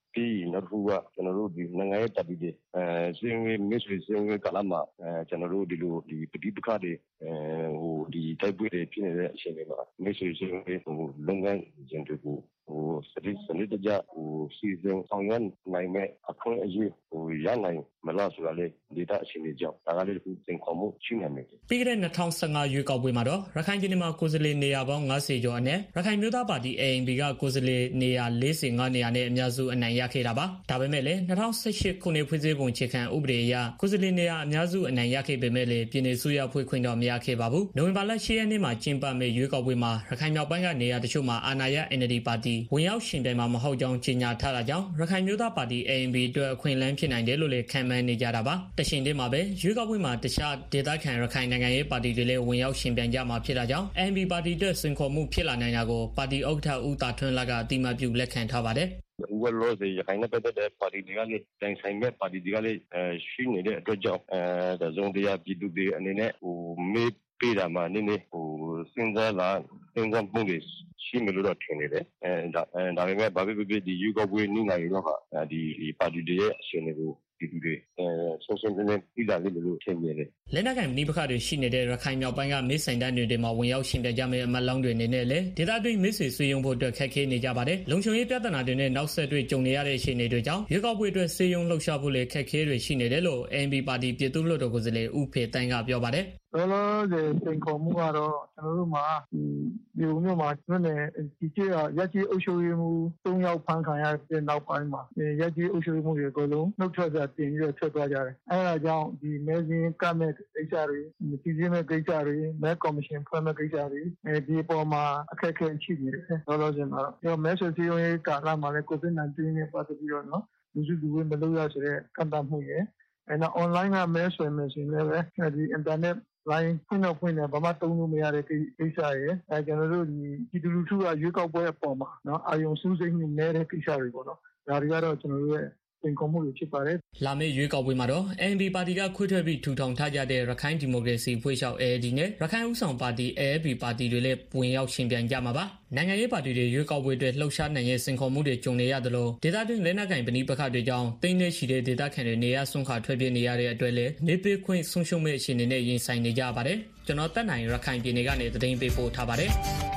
ပြီးနောက်တစ်ခုကကျွန်တော်တို့ဒီနိုင်ငံရေးတပ်ပြီးတဲ့အဲစင်ဝေးမစ်ဆွေစင်ဝေးကလာမှာအဲကျွန်တော်တို့ဒီလိုဒီပဋိပက္ခတွေအဲဟိုဒီတိုက်ပွဲတွေဖြစ်နေတဲ့အချိန်တွေမှာမစ်ဆွေစင်ဝေးဟိုလုပ်ငန်းရှင်တွေကိုဟိုစတိစနစ်တကျဟိုစီစဉ်ဆောင်ရွက်နိုင်မဲ့အခွင့်အရေးဟိုရနိုင်မလားဆိုတာလေဒေတာအချိန်တွေကြောင့်ဒါကလေးကိုသင်ခေါ်မှုရှိနေတယ်ပြီးခဲ့တဲ့၂၀၁၅ရွေးကောက်ပွဲမှာတော့ရခိုင်ပြည်နယ်မှာကိုယ်စားလှယ်နေရာပေါင်း၅၀ကျော်အနက်ရခိုင်မျိုးသားပါတီ A N P ကကိုယ်စားလှယ်နေရာ၄၅နေရာနဲ့အများစုအနိုင်ရခဲ့တာပါဒါပေမဲ့လည်း၂၀၁၈ခုနှစ်ဖွဲ့စည်းပုံခြေခံဥပဒေအရကိုယ်စားလှယ်နေရာအများစုအနိုင်ရခဲ့ပေမဲ့လည်းပြည်내စုရဖွဲ့ခွင့်တော့မရခဲ့ပါဘူးနိုဝင်ဘာလ၈ရက်နေ့မှာကျင်းပမယ့်ရွေးကောက်ပွဲမှာရခိုင်မြောက်ပိုင်းကနေရာတချို့မှာအာဏာရ N L D ပါတီဝင်ရောက်ရှင်ပြိုင်မှာမဟုတ်ကြောင်းကြေညာထားတာကြောင့်ရခိုင်မျိုးသားပါတီ A N P အတွက်အခွင့်အလမ်းဖြစ်နိုင်တယ်လို့လည်းခံမှန်းနေကြတာပါတချိန်တည်းမှာပဲရွေးကောက်ပွဲမှာတခြားဒေသခံရခိုင်နိုင်ငံရေးပါတီတွေလည်းဝင်ရောက်ရှင်ပြိုင်ကြမှာဖြစ်တာကြောင့် A N P ပါတီအတွက်စင်ခေါ်မှုဖြစ်လာနိုင်တာကိုပါတီဥက္ကဋ္ဌဦးတာထွန်းလကအတိအမှတ်ပြုလက်ခံထားပါတယ်ဝက်လို့ရခိုင်နဲ့ပတ်သက်တဲ့ပါတီတွေကလည်းတိုင်ဆိုင်မဲ့ပါတီတွေကလည်းရှိနေတဲ့အတွက်ကြောင့်အဲဒါဇုံတရားပြည်သူတွေအနေနဲ့ဟိုမေးပေးတာမှနည်းနည်းဟိုစဉ်းစားလာစဉ်းစားမှုတွေရှိမလို့တော့ထင်နေတယ်အဲဒါဒါပေမဲ့ဘာဖြစ်ဖြစ်ဒီယူကောပွဲနေနိုင်တော့ကဒီပါတီတွေရဲ့အရှင်တွေကိုဒီဒီအဲဆိုရှယ်မီဒီယာပြည်လာလိမ့်လို့ထင်နေတယ်လက်နက်ကိုင်မိဘခတွေရှိနေတဲ့ရခိုင်မြောက်ပိုင်းကမစ်ဆိုင်တန်းတွေမှာဝင်ရောက်ရှင်ပြကြမယ့်အမတ်လောင်းတွေနေနဲ့လေဒေသတွင်းမစ်ဆွေဆွေးရုံဖို့အတွက်ခက်ခဲနေကြပါတယ်လုံခြုံရေးပြဿနာတွေနဲ့နောက်ဆက်တွဲကြုံနေရတဲ့အခြေအနေတွေကြောင့်ရွေးကောက်ပွဲအတွက်စေယုံလှုပ်ရှားဖို့လည်းခက်ခဲတွေရှိနေတယ်လို့ A N P ပါတီပြည်သူ့လွှတ်တော်ကိုယ်စားလှယ်ဦးဖေတန်းကပြောပါတယ်လောလောဆယ်စင်ခေါ်မှုကတော့ကျွန်တော်တို့မှာဒီဒီမျိုးမှာကျွန်တော်ဒီကျေးရက်ကြီးအုပ်ချုပ်ရေးမှု၃ယောက်ဖမ်းခံရတဲ့နောက်ပိုင်းမှာရက်ကြီးအုပ်ချုပ်ရေးမှုတွေအကုန်လုံးနှုတ်ထွက်ကြတင်ပြီးတော့ထွက်သွားကြတယ်အဲဒါကြောင့်ဒီမဲစင်းကမဲ့ကိစ္စတွေဒီစင်းမဲ့ကိစ္စတွေမဲကော်မရှင်ဖွဲ့မဲ့ကိစ္စတွေအဲဒီပေါ်မှာအခက်အခဲရှိနေတယ်လောလောဆယ်မှာတော့မဲဆွေးစည်းရုံးရေးကာလမှာလည်း COVID ၁၉ နဲ့ပတ်သက်ပြီးတော့နော်လူစုလူဝေးမလုပ်ရဆိုတဲ့ကန့်သတ်မှုရယ်အဲနောက် online ကမဲဆွေးမယ်ဆိုရင်လည်းဒီ internet line ဖွင့်တော့ဖွင့်တယ်ဘာမှတုံးလို့မရတဲ့ကိစ္စရယ်အဲကျွန်တော်တို့ဒီပြည်သူလူထုကရွေးကောက်ပွဲအပေါ်မှာနော်အာယုံစူးစိတ်နေနေတဲ့ကိစ္စတွေပေါ့နော်ဒါတွေကတော့ကျွန်တော်တို့ရဲ့တင်ကုန်မှုတွေဖြစ်ပါတယ်လာမယ့်ရွေးကောက်ပွဲမှာတော့ A N P ပါတီကခွဲထွက်ပြီးထူထောင်ထားကြတဲ့ရခိုင်ဒီမိုကရေစီဖွဲ့ချုပ် A L D နဲ့ရခိုင်ဥဆောင်ပါတီ A F P ပါတီတွေလည်းဝင်ရောက်ရှင်ပြိုင်ကြမှာပါနိုင်ငံရေးပါတီတွေရွေးကောက်ပွဲတွေလှုပ်ရှားနိုင်ရဲ့စင်ခေါ်မှုတွေကြုံနေရတယ်လို့ဒေသတွင်းလက်နက်ကိုင်ပဏိပခတွေကြောင့်တိမ့်နေရှိတဲ့ဒေသခံတွေနေရဆွန့်ခါထွက်ပြေးနေရတဲ့အတွက်လည်းနေပေးခွင့်ဆုံးရှုံးမဲ့အခြေအနေနဲ့ရင်ဆိုင်နေကြပါတယ်ကျွန်တော်တက်နိုင်ရခိုင်ပြည်နယ်ကနေသတင်းပေးပို့ထားပါတယ်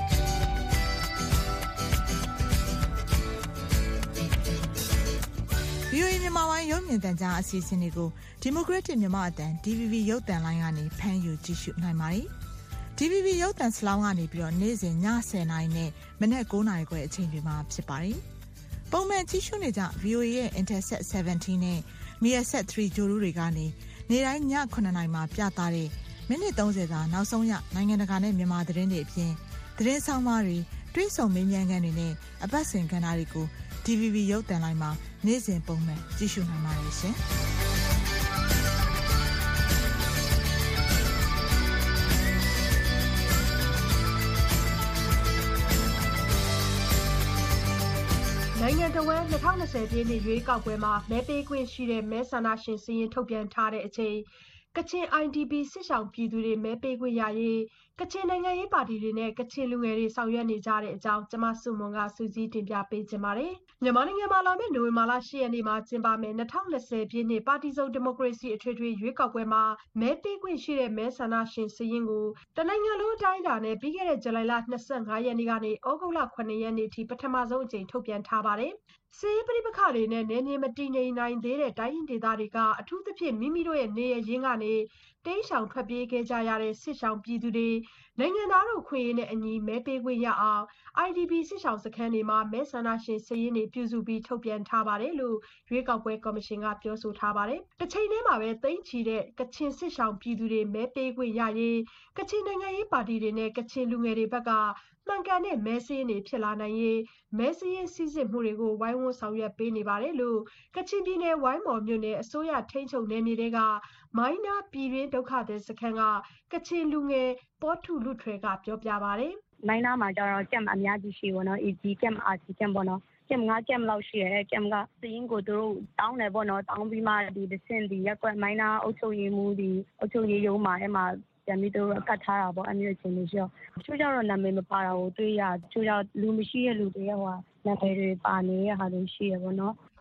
ဗီအိုအေမြန်မာပိုင်းရုပ်မြင်သံကြားအစီအစဉ်တွေကိုဒီမိုကရက်တစ်မြန်မာအသံ D V B ရုပ်သံလိုင်းကနေဖမ်းယူကြည့်ရှုနိုင်ပါတယ်။ D V B ရုပ်သံစလောင်းကနေပြီးတော့နေ့စဉ်ညဆယ်နာရီနဲ့မနက်၉နာရီခွဲအချိန်တွေမှာဖြစ်ပါတယ်။ပုံမှန်ကြည့်ရှုနေကြ ဗီအိုအေရဲ့ Intelsat ဆယ်ဗန်တီးနဲ့ Measat ၃ ဂျိုလူတွေကနေနေ့တိုင်းညခုနှစ်နာရီမှာပြသတဲ့မိနစ်သုံးဆယ်စာနောက်ဆုံးရနိုင်ငံတကာနဲ့မြန်မာသတင်းတွေအပြင်သတင်းဆောင်မတွေတွေးဆုံမေးမြန်းခန်းတွေနဲ့အပတ်စဉ်ကဏ္ဍတွေကို D V B ရုပ်သံလိုင်းမှာနေ့စဉ်ပုံမှန်ကြည့်ရှုနိုင်ပါတယ်ရှင်။နိုင်ငံတော်ဝန်၂၀၂၀ပြည့်နှစ်ရွေးကောက်ပွဲမှာမဲပေးခွင့်ရှိတဲ့မဲဆန္ဒရှင်စည်းရင်းထုတ်ပြန်ထားတဲ့အချိန်ကချင် I D P စစ်ရှောင်ပြည်သူတွေမဲပေးခွင့်ရရေးကချင်နိုင်ငံရေးပါတီတွေနဲ့ကချင်လူငယ်တွေဆောင်ရွက်နေကြတဲ့အကြောင်းကျမစုမွန်ကစူးစီးတင်ပြပေးချင်ပါတယ်။မြန်မာနိုင်ငံမှာလာမယ့်နိုဝင်ဘာလ၈ရက်နေ့မှာကျင်းပမယ့်၂၀၂၀ပြည့်နှစ်ပါတီစုံဒီမိုကရေစီအထွေထွေရွေးကောက်ပွဲမှာမဲပေးခွင့်ရှိတဲ့မဲဆန္ဒရှင်စည်းရင်းကိုတနိုင်ငံလုံးအတိုင်းအတာနဲ့ပြီးခဲ့တဲ့ဇူလိုင်လ၂၅ရက်နေ့ကနေဩဂုတ်လခုနှစ်ရက်နေ့ထိပထမဆုံးအကြိမ်ထုတ်ပြန်ထားပါတယ်။စစ်ရေးပဋိပက္ခတွေနဲ့နယ်မြေမတည်ငြိမ်နိုင်သေးတဲ့တိုင်းရင်းဒေသတွေကအထူးသဖြင့်မိမိတို့ရဲ့နေရရင်းကနေတိမ်းရှောင်ထွက်ပြေးခဲ့ကြရတဲ့စစ်ရှောင်ပြည်သူတွေနိုင်ငံသားတို့ခွင့်ရေးနဲ့အညီမဲပေးခွင့်ရအောင် I D P စစ်ရှောင်စခန်းတွေမှာမဲဆန္ဒရှင်စည်းရင်းတွေပြုစုပြီးထုတ်ပြန်ထားပါတယ်လို့ရွေးကောက်ပွဲကော်မရှင်ကပြောဆိုထားပါတယ်။တစ်ချိန်တည်းမှာပဲသိမ်းချီတဲ့ကချင်စစ်ရှောင်ပြည်သူတွေမဲပေးခွင့်ရရေးကချင်နိုင်ငံရေးပါတီတွေနဲ့ကချင်လူငယ်တွေဘက်ကမှန်ကန်တဲ့မဲစည်းရင်းတွေဖြစ်လာနိုင်ရေးမဲစည်းရင်းစည်းစစ်မှုတွေကိုဝိုင်းဝန်းဆောင်ရွက်ပေးနေပါတယ်လို့ကချင်ပြည်နယ်ဝိုင်းမော်မြို့နယ်အစိုးရထိန်းချုပ်နယ်မြေတွေကမိုင်းနာပြည်တွင်းဒုက္ခသည်စခန်းကကချင်လူငယ်ပေါ်ထုလူထွေကပြောပြပါတယ်။မိုင်းနာမှာကျတော့ကမ်အများကြီးရှိဘောနော် A G ကမ် R C ကမ်ဘောနော်ကမ်ငါးကမ်လောက်ရှိရဲကမ်ကစင်းကိုသူတို့တောင်းတယ်ဘောနော်တောင်းပြီးမှဒီဒစင်ဒီရက်ကွက်မိုင်းနာအုပ်ချုပ်ရေးမှုဒီအုပ်ချုပ်ရေးရုံးမှာအဲ့မှာပြန်ပြီးတော့ကတ်ထားတာပေါ့အမျိုးချင်းလို့ရှိတော့ချိုးကြတော့နာမည်မပါတာကိုတွေ့ရချိုးကြလူမရှိရဲ့လူတွေဟိုနာမည်တွေပါနေတဲ့ဟာတွေရှိရပေါ့နော်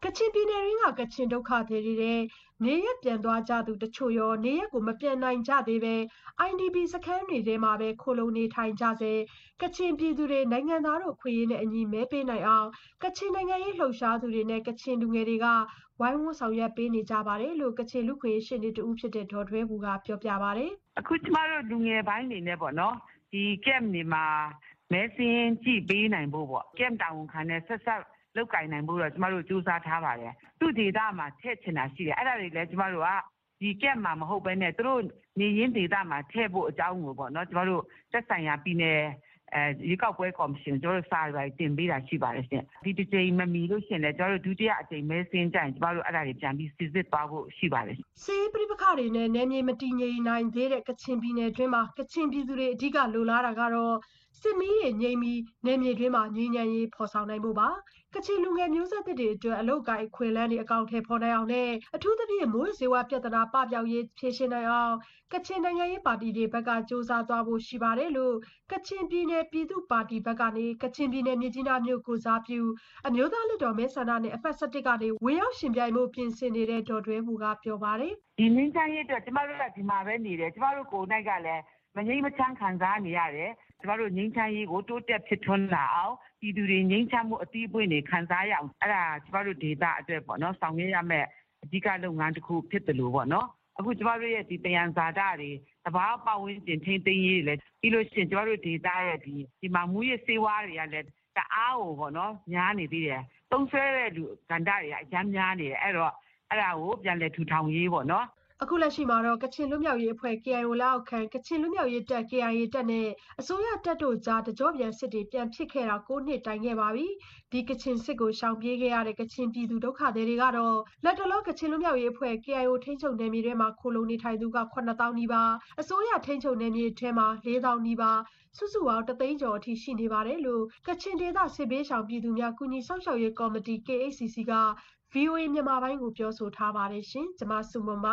ကချင်ပြည်နယ်ရင်းကကချင်ဒုက္ခသည်တွေတဲ့နေရပြန်သွားကြသူတချို့ရောနေရကိုမပြန်နိုင်ကြသေးပဲ I D P စခန်းတွေထဲမှာပဲခိုလုံနေထိုင်ကြစေကချင်ပြည်သူတွေနိုင်ငံသားတို့ခွင့်ရင်းနဲ့အညီမဲပေးနိုင်အောင်ကချင်နိုင်ငံရေးလှုပ်ရှားသူတွေနဲ့ကချင်လူငယ်တွေကဝိုင်းဝန်းဆောင်ရွက်ပေးနေကြပါတယ်လို့ကချင်လူခွင့်ရေးရှင်းနေတူဖြစ်တဲ့ဒေါ်ထွဲဘူကပြောပြပါတယ်အခုကျမတို့လူငယ်ပိုင်းနေနဲ့ပေါ့နော်ဒီ camp နေမှာမဲစင်းကြည့်ပေးနိုင်ဖို့ပေါ့ camp တာဝန်ခံနဲ့ဆက်ဆက်လောက်ကင်နိုင်ဖို့တော့ကျမတို့စူးစမ်းထားပါတယ်သူ့ဒေသမှာထည့်ချင်တာရှိတယ်အဲ့ဒါတွေလည်းကျမတို့ကဒီ camp မှာမဟုတ်ဘဲနဲ့သူတို့နေရင်းဒေသမှာထည့်ဖို့အကြောင်းကိုပေါ့နော်ကျမတို့သက်ဆိုင်ရာပြည်နယ်အဲရေကောက်ပွဲကော်မရှင်ကျတို့စာရိုက်တင်ပေးတာရှိပါတယ်ရှင်ဒီတစ်ချိန်မမီလို့ရှင်လဲကျတို့ဒုတိယအချိန်မဲစင်းကြရင်ကျမတို့အဲ့ဒါတွေပြန်ပြီးစစ်စစ်သွားဖို့ရှိပါတယ်စေးပြိပခတွေနဲ့နယ်မြေမတည်ငြိမ်နိုင်သေးတဲ့ကချင်ပြည်နယ်တွင်းမှာကချင်ပြည်သူတွေအဓိကလိုလားတာကတော့စစ်မီးတွေငြိမ်ပြီးနယ်မြေတွင်းမှာငြိမ်းချမ်းရေးဖော်ဆောင်နိုင်ဖို့ပါကချင်လူငယ်မျိုးဆက်တွေအတွက်အလုပ်ကိုင်ခွင့်လန်းတွေအကောင့်ထဲပေါ်နိုင်အောင်နဲ့အထူးသဖြင့်မိုးစေဝါပြဿနာပပျောက်ရေးဖြေရှင်းနိုင်အောင်ကချင်နိုင်ငံရေးပါတီတွေဘက်ကစ조사သွားဖို့ရှိပါတယ်လို့ကချင်ပြည်နယ်ပြည်သူ့ပါတီဘက်ကနေကချင်ပြည်နယ်မြစ်ကြီးနားမြို့ကိုစားပြုအမျိုးသားလွှတ်တော်မဲဆန္ဒနယ်အမှတ်၁၁ကနေဝင်ရောက်ရှင်ပြိုင်မှုပြင်ဆင်နေတဲ့ဒေါ်တွဲမှုကပြောပါတယ်ဒီငင်းချမ်းရေးအတွက်ကျမတို့ကဒီမှာပဲနေတယ်ကျမတို့ကိုယ်၌ကလည်းမငြိမ်းမချမ်းခံစားနေရတယ်ကျမတို့ငင်းချမ်းရေးကိုတိုးတက်ဖြစ်ထွန်းလာအောင်ပြည်သူတွေငြိမ်းချမ်းမှုအသီးအပွင့်တွေခံစားရအောင်အဲ့ဒါကျမတို့ဒေတာအတွက်ပေါ့နော်ဆောင်ရွက်ရမယ့်အဓိကလုပ်ငန်းတစ်ခုဖြစ်တယ်လို့ပေါ့နော်အခုကျမတို့ရဲ့ဒီတယံဇာတာတွေတဘာပတ်ဝန်းကျင်ထိန်းသိမ်းရေးလည်းပြီးလို့ရှိရင်ကျမတို့ဒေတာရဲ့ဒီဒီမှာမူရစေဝါတွေကလည်းတအားကိုပေါ့နော်များနေသေးတယ်သုံးဆွဲတဲ့လူကန္တာတွေအများများနေတယ်အဲ့တော့အဲ့ဒါကိုပြန်လည်ထူထောင်ရေးပေါ့နော်အခုလက်ရှိမှာတော့ကချင်လူမျိုးရေးအဖွဲ့ K I O လက်အောက်ခံကချင်လူမျိုးရေးတပ် K I A တပ်နဲ့အစိုးရတပ်တို့ကြားတကြောပြန်စစ်တွေပြန်ဖြစ်ခဲ့တာ၉နှစ်တိုင်ခဲ့ပါပြီဒီကချင်စစ်ကိုရှောင်ပြေးခဲ့ရတဲ့ကချင်ပြည်သူဒုက္ခသည်တွေကတော့လက်တလောကချင်လူမျိုးရေးအဖွဲ့ K I O ထိန်းချုပ်နယ်မြေတွေမှာခိုလုံနေထိုင်သူကခုနှစ်သောင်းနီးပါးအစိုးရထိန်းချုပ်နယ်မြေထဲမှာလေးသောင်းနီးပါးစုစုပေါင်းတသိန်းကျော်အထိရှိနေပါတယ်လို့ကချင်ဒေသစစ်ဘေးရှောင်ပြည်သူများကုညီဆောက်ရှောက်ရေးကော်မတီ K H C C က V O A မြန်မာပိုင်းကိုပြောဆိုထားပါတယ်ရှင်ကျွန်မစုမမ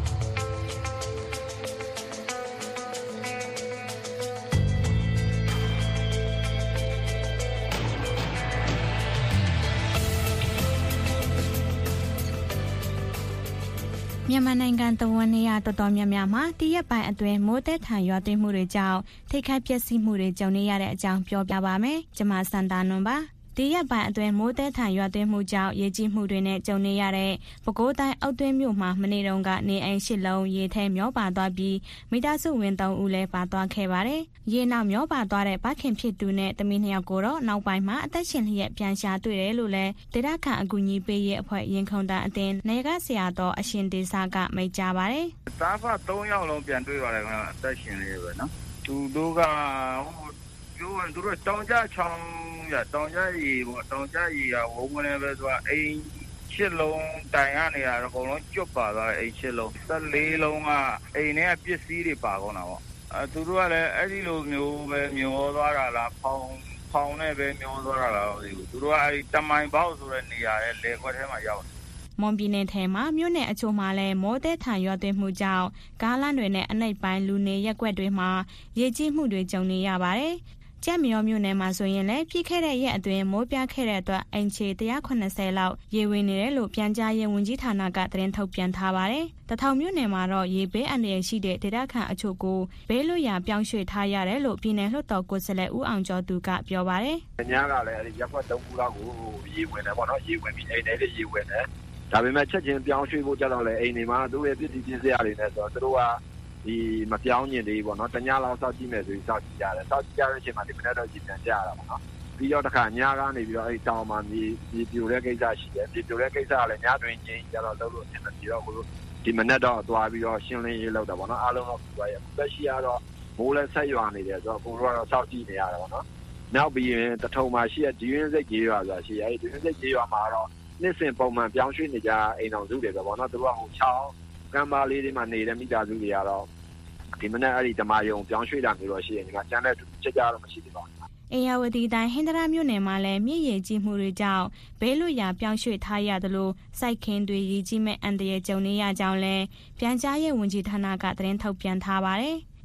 မြန်မာနိုင်ငံတဝန်နေရတော်တော်များများမှာတရက်ပိုင်းအတွင်းမိုးသက်ထန်ရွာသွန်းမှုတွေကြောင့်ထိခိုက်ပျက်စီးမှုတွေကြုံနေရတဲ့အကြောင်းပြောပြပါမယ်။ကျွန်မစန္ဒာနွန်ပါ။တရက်ပိုင်းအတွင်းမိုးသက်ထန်ရွာသွန်းမှုကြောင့်ရေကြီးမှုတွေနဲ့ကြုံနေရတဲ့ပဲခူးတိုင်းအောက်တွင်းမြို့မှာမနေ့တုန်းကနေအိမ်ရှစ်လုံးရေထဲမျောပါသွားပြီးမိသားစုဝင်သုံးဦးလည်းပါသွားခဲ့ပါတယ်။ရေနောက်မျောပါသွားတဲ့ဗခင်ဖြစ်သူနဲ့တမီးနှစ်ယောက်ကိုတော့နောက်ပိုင်းမှာအသက်ရှင်လျက်ပြန်ရှာတွေ့တယ်လို့လည်းဒေသခံအကူအညီပေးရေးအဖွဲ့ရင်ခုန်တန်းအတင်းနေကဆရာတော်အရှင်ဒေသကမိတ်ကြပါတယ်။သားဖသုံးယောက်လုံးပြန်တွေ့ရတယ်ခင်ဗျအသက်ရှင်လေးပဲနော်။သူတို့ကဟိုကျိုးသူတို့တောင်ကြချောင်းရတောင်ကြရီပေါ့တောင်ကြရီကဝုန်းကနေပဲဆိုတာအိမ်ရှစ်လုံးတိုင်ရနေရတော့အကုန်လုံးကျွတ်ပါသွားတယ်အိမ်ရှစ်လုံးသက်လေးလုံးကအိမ်ထဲကပစ္စည်းတွေပါကုန်တာပေါ့အဲသူတို့ကလည်းအဲ့ဒီလိုမျိုးပဲမျောသွားတာလားဖောင်းဖောင်းနဲ့ပဲမျောသွားတာလားမသိဘူးသူတို့ကအဲ့ဒီတမိုင်ပေါက်ဆိုတဲ့နေရာရဲ့လေခွက်ထဲမှာရောက်တယ်မွန်ပြည်နယ်ထဲမှာမြို့နယ်အချို့မှာလည်းမိုးသက်ထန်ရွာသွန်းမှုကြောင့်ကားလမ်းတွေနဲ့အနှိပ်ပိုင်းလူနေရက်ွက်တွေမှာရေကြီးမှုတွေကြုံနေရပါတယ်။ကျက်မြော်မြို့နယ်မှာဆိုရင်လည်းပြည့်ခဲ့တဲ့ရက်အတွင်းမိုးပြခဲ့တဲ့အတွက်အင်ချီone hundred eightyလောက်ရေဝင်နေတယ်လို့ပြန်ကြားရေးဝန်ကြီးဌာနကသတင်းထုတ်ပြန်ထားပါတယ်။တထောင်မြို့နယ်မှာတော့ရေဘေးအန္တရာယ်ရှိတဲ့ဒေသခံအချို့ကိုဘေးလွတ်ရာပြောင်းရွှေ့ထားရတယ်လို့ပြည်내လွှတ်တော်ကိုယ်စားလှယ်ဦးအောင်ကျော်သူကပြောပါတယ်။ညကလည်းအဲဒီရက်ွက်သုံးခုလောက်ကိုရေဝင်တယ်ပေါ့နော်ရေဝင်ပြီးအိမ်ထဲလေးရေဝင်တယ်။ဒါပေမဲ့ချက်ချင်းပြောင်းရွှေ့ဖို့ကြတော့လေအိမ်တွေမှာသူ့ရဲ့ပြည်ပြည်စရာတွေနဲ့ဆိုတော့သူတို့ကဒီမပြောင်းညင်သေးပေါ့နော်တညလောက်စောက်ကြည့်မယ်ဆိုပြီးစောက်ကြည့်ရတယ်စောက်ကြည့်ရတဲ့အချိန်မှာဒီမနေ့တော့ကြည့်ပြန်ကြရတာပေါ့နော်ပြီးတော့တစ်ခါညကနေပြီးတော့အဲဒီတောင်မှာဒီဒီပြိုတဲ့ကိစ္စရှိတယ်ဒီပြိုတဲ့ကိစ္စကလည်းညတွင်ချင်းကြတော့လုပ်လို့နေတယ်ပြီးတော့ကိုဒီမနေ့တော့သွားပြီးတော့ရှင်းလင်းရေးလုပ်တာပေါ့နော်အားလုံးတော့ပြီးသွားရဲ့အခုလက်ရှိကတော့မိုးလည်းဆက်ရွာနေတယ်ဆိုတော့ကိုတို့ကတော့စောက်ကြည့်နေရတယ်ပေါ့နော်နောက်ပြီးရင်တထုံမှာရှိတဲ့ဒီရင်းစိတ်ကြီးရွာဆိုတာရှိတယ်အဲဒီဒီရင်းစိတ်ကြီးရွာမှာတော့နှစ်စဉ်ပုံမှန်ပြောင်းရွှေ့နေကြအိမ်တော်စုတွေပဲပေါ့နော်သူတို့ကဟိုချောင်းကမ်းပါလေးတွေမှာနေတဲ့မိသားစုတွေကတော့ဒီမနေ့အဲ့ဒီဓမ္မယုံပြောင်းရွှေ့တာမျိုးတော့ရှိရင်ဒီကကျန်တဲ့ချက်ကြတော့မရှိသေးပါဘူး။အေယာဝတီတိုင်းဟင်္ဒရာမြို့နယ်မှာလည်းမြစ်ရေကြီးမှုတွေကြောင့်ဘေးလွတ်ရာပြောင်းရွှေ့ထားရတယ်လို့စိုက်ခင်းတွေရေကြီးမဲ့အန္တရာယ်ကြုံနေရကြောင်းလည်းပြန်ကြားရေးဝန်ကြီးဌာနကသတင်းထုတ်ပြန်ထားပါတယ်။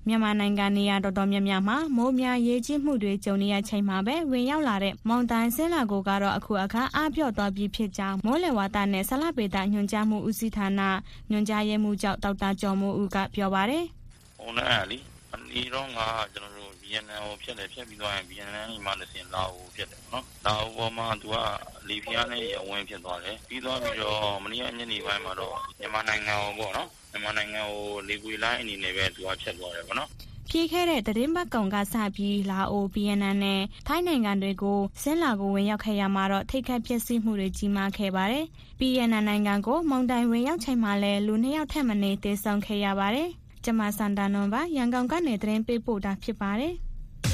မြန်မာနိုင်ငံနေရာတော်တော်များများမှာမိုးများရေကြီးမှုတွေကြုံနေရချိန်မှာပဲဝင်ရောက်လာတဲ့မုန်တိုင်းဆင်းလာကိုကတော့အခုအခါအားပြော့သွားပြီးဖြစ်ကြောင်းမိုးလေဝသနဲ့ဆလပေတာညွှန်ကြားမှုဦးစီးဌာနညွှန်ကြားရေးမှူးချုပ်ဒေါက်တာကျော်မိုးဦးကပြောပါတယ်။ဟိုနဲ့လीအနီတော့ကကျွန်တော်တို့ဗီယက်နမ်ကိုဖြစ်တယ်ဖြစ်ပြီးသွားရင်ဗီယက်နမ်မှာလည်းစင်လာကိုဖြစ်တယ်နော်။လာပေါ်မှာသူကလီဖီယာနဲ့ရဝင်းဖြစ်သွားတယ်။ပြီးသွားပြီးတော့မနေ့ညနေပိုင်းမှာတော့မြန်မာနိုင်ငံကိုပေါ့နော်။မြန်မာနိုင်ငံကိုလေကွေလိုင်းအနေနဲ့ပဲသူကဖြစ်သွားတယ်ပေါ့နော်။ပြီးခဲ့တဲ့သတင်းပတ်ကုံကစပြီးလာအိုဗီယက်နမ်နဲ့ထိုင်းနိုင်ငံတွေကိုဆင်းလာကိုဝင်ရောက်ခဲ့ရမှာတော့ထိခိုက်ပျက်စီးမှုတွေကြီးမားခဲ့ပါတယ်။ဗီယက်နမ်နိုင်ငံကိုမုန်တိုင်းဝင်ရောက်ချိန်မှာလည်းလူနှစ်ယောက်ထက်မနည်းသေဆုံးခဲ့ရပါတယ်။ကျမစန်တာနွန်ပါရန်ကုန်ကနေသတင်းပေးပို့တာဖြစ်ပါတယ်။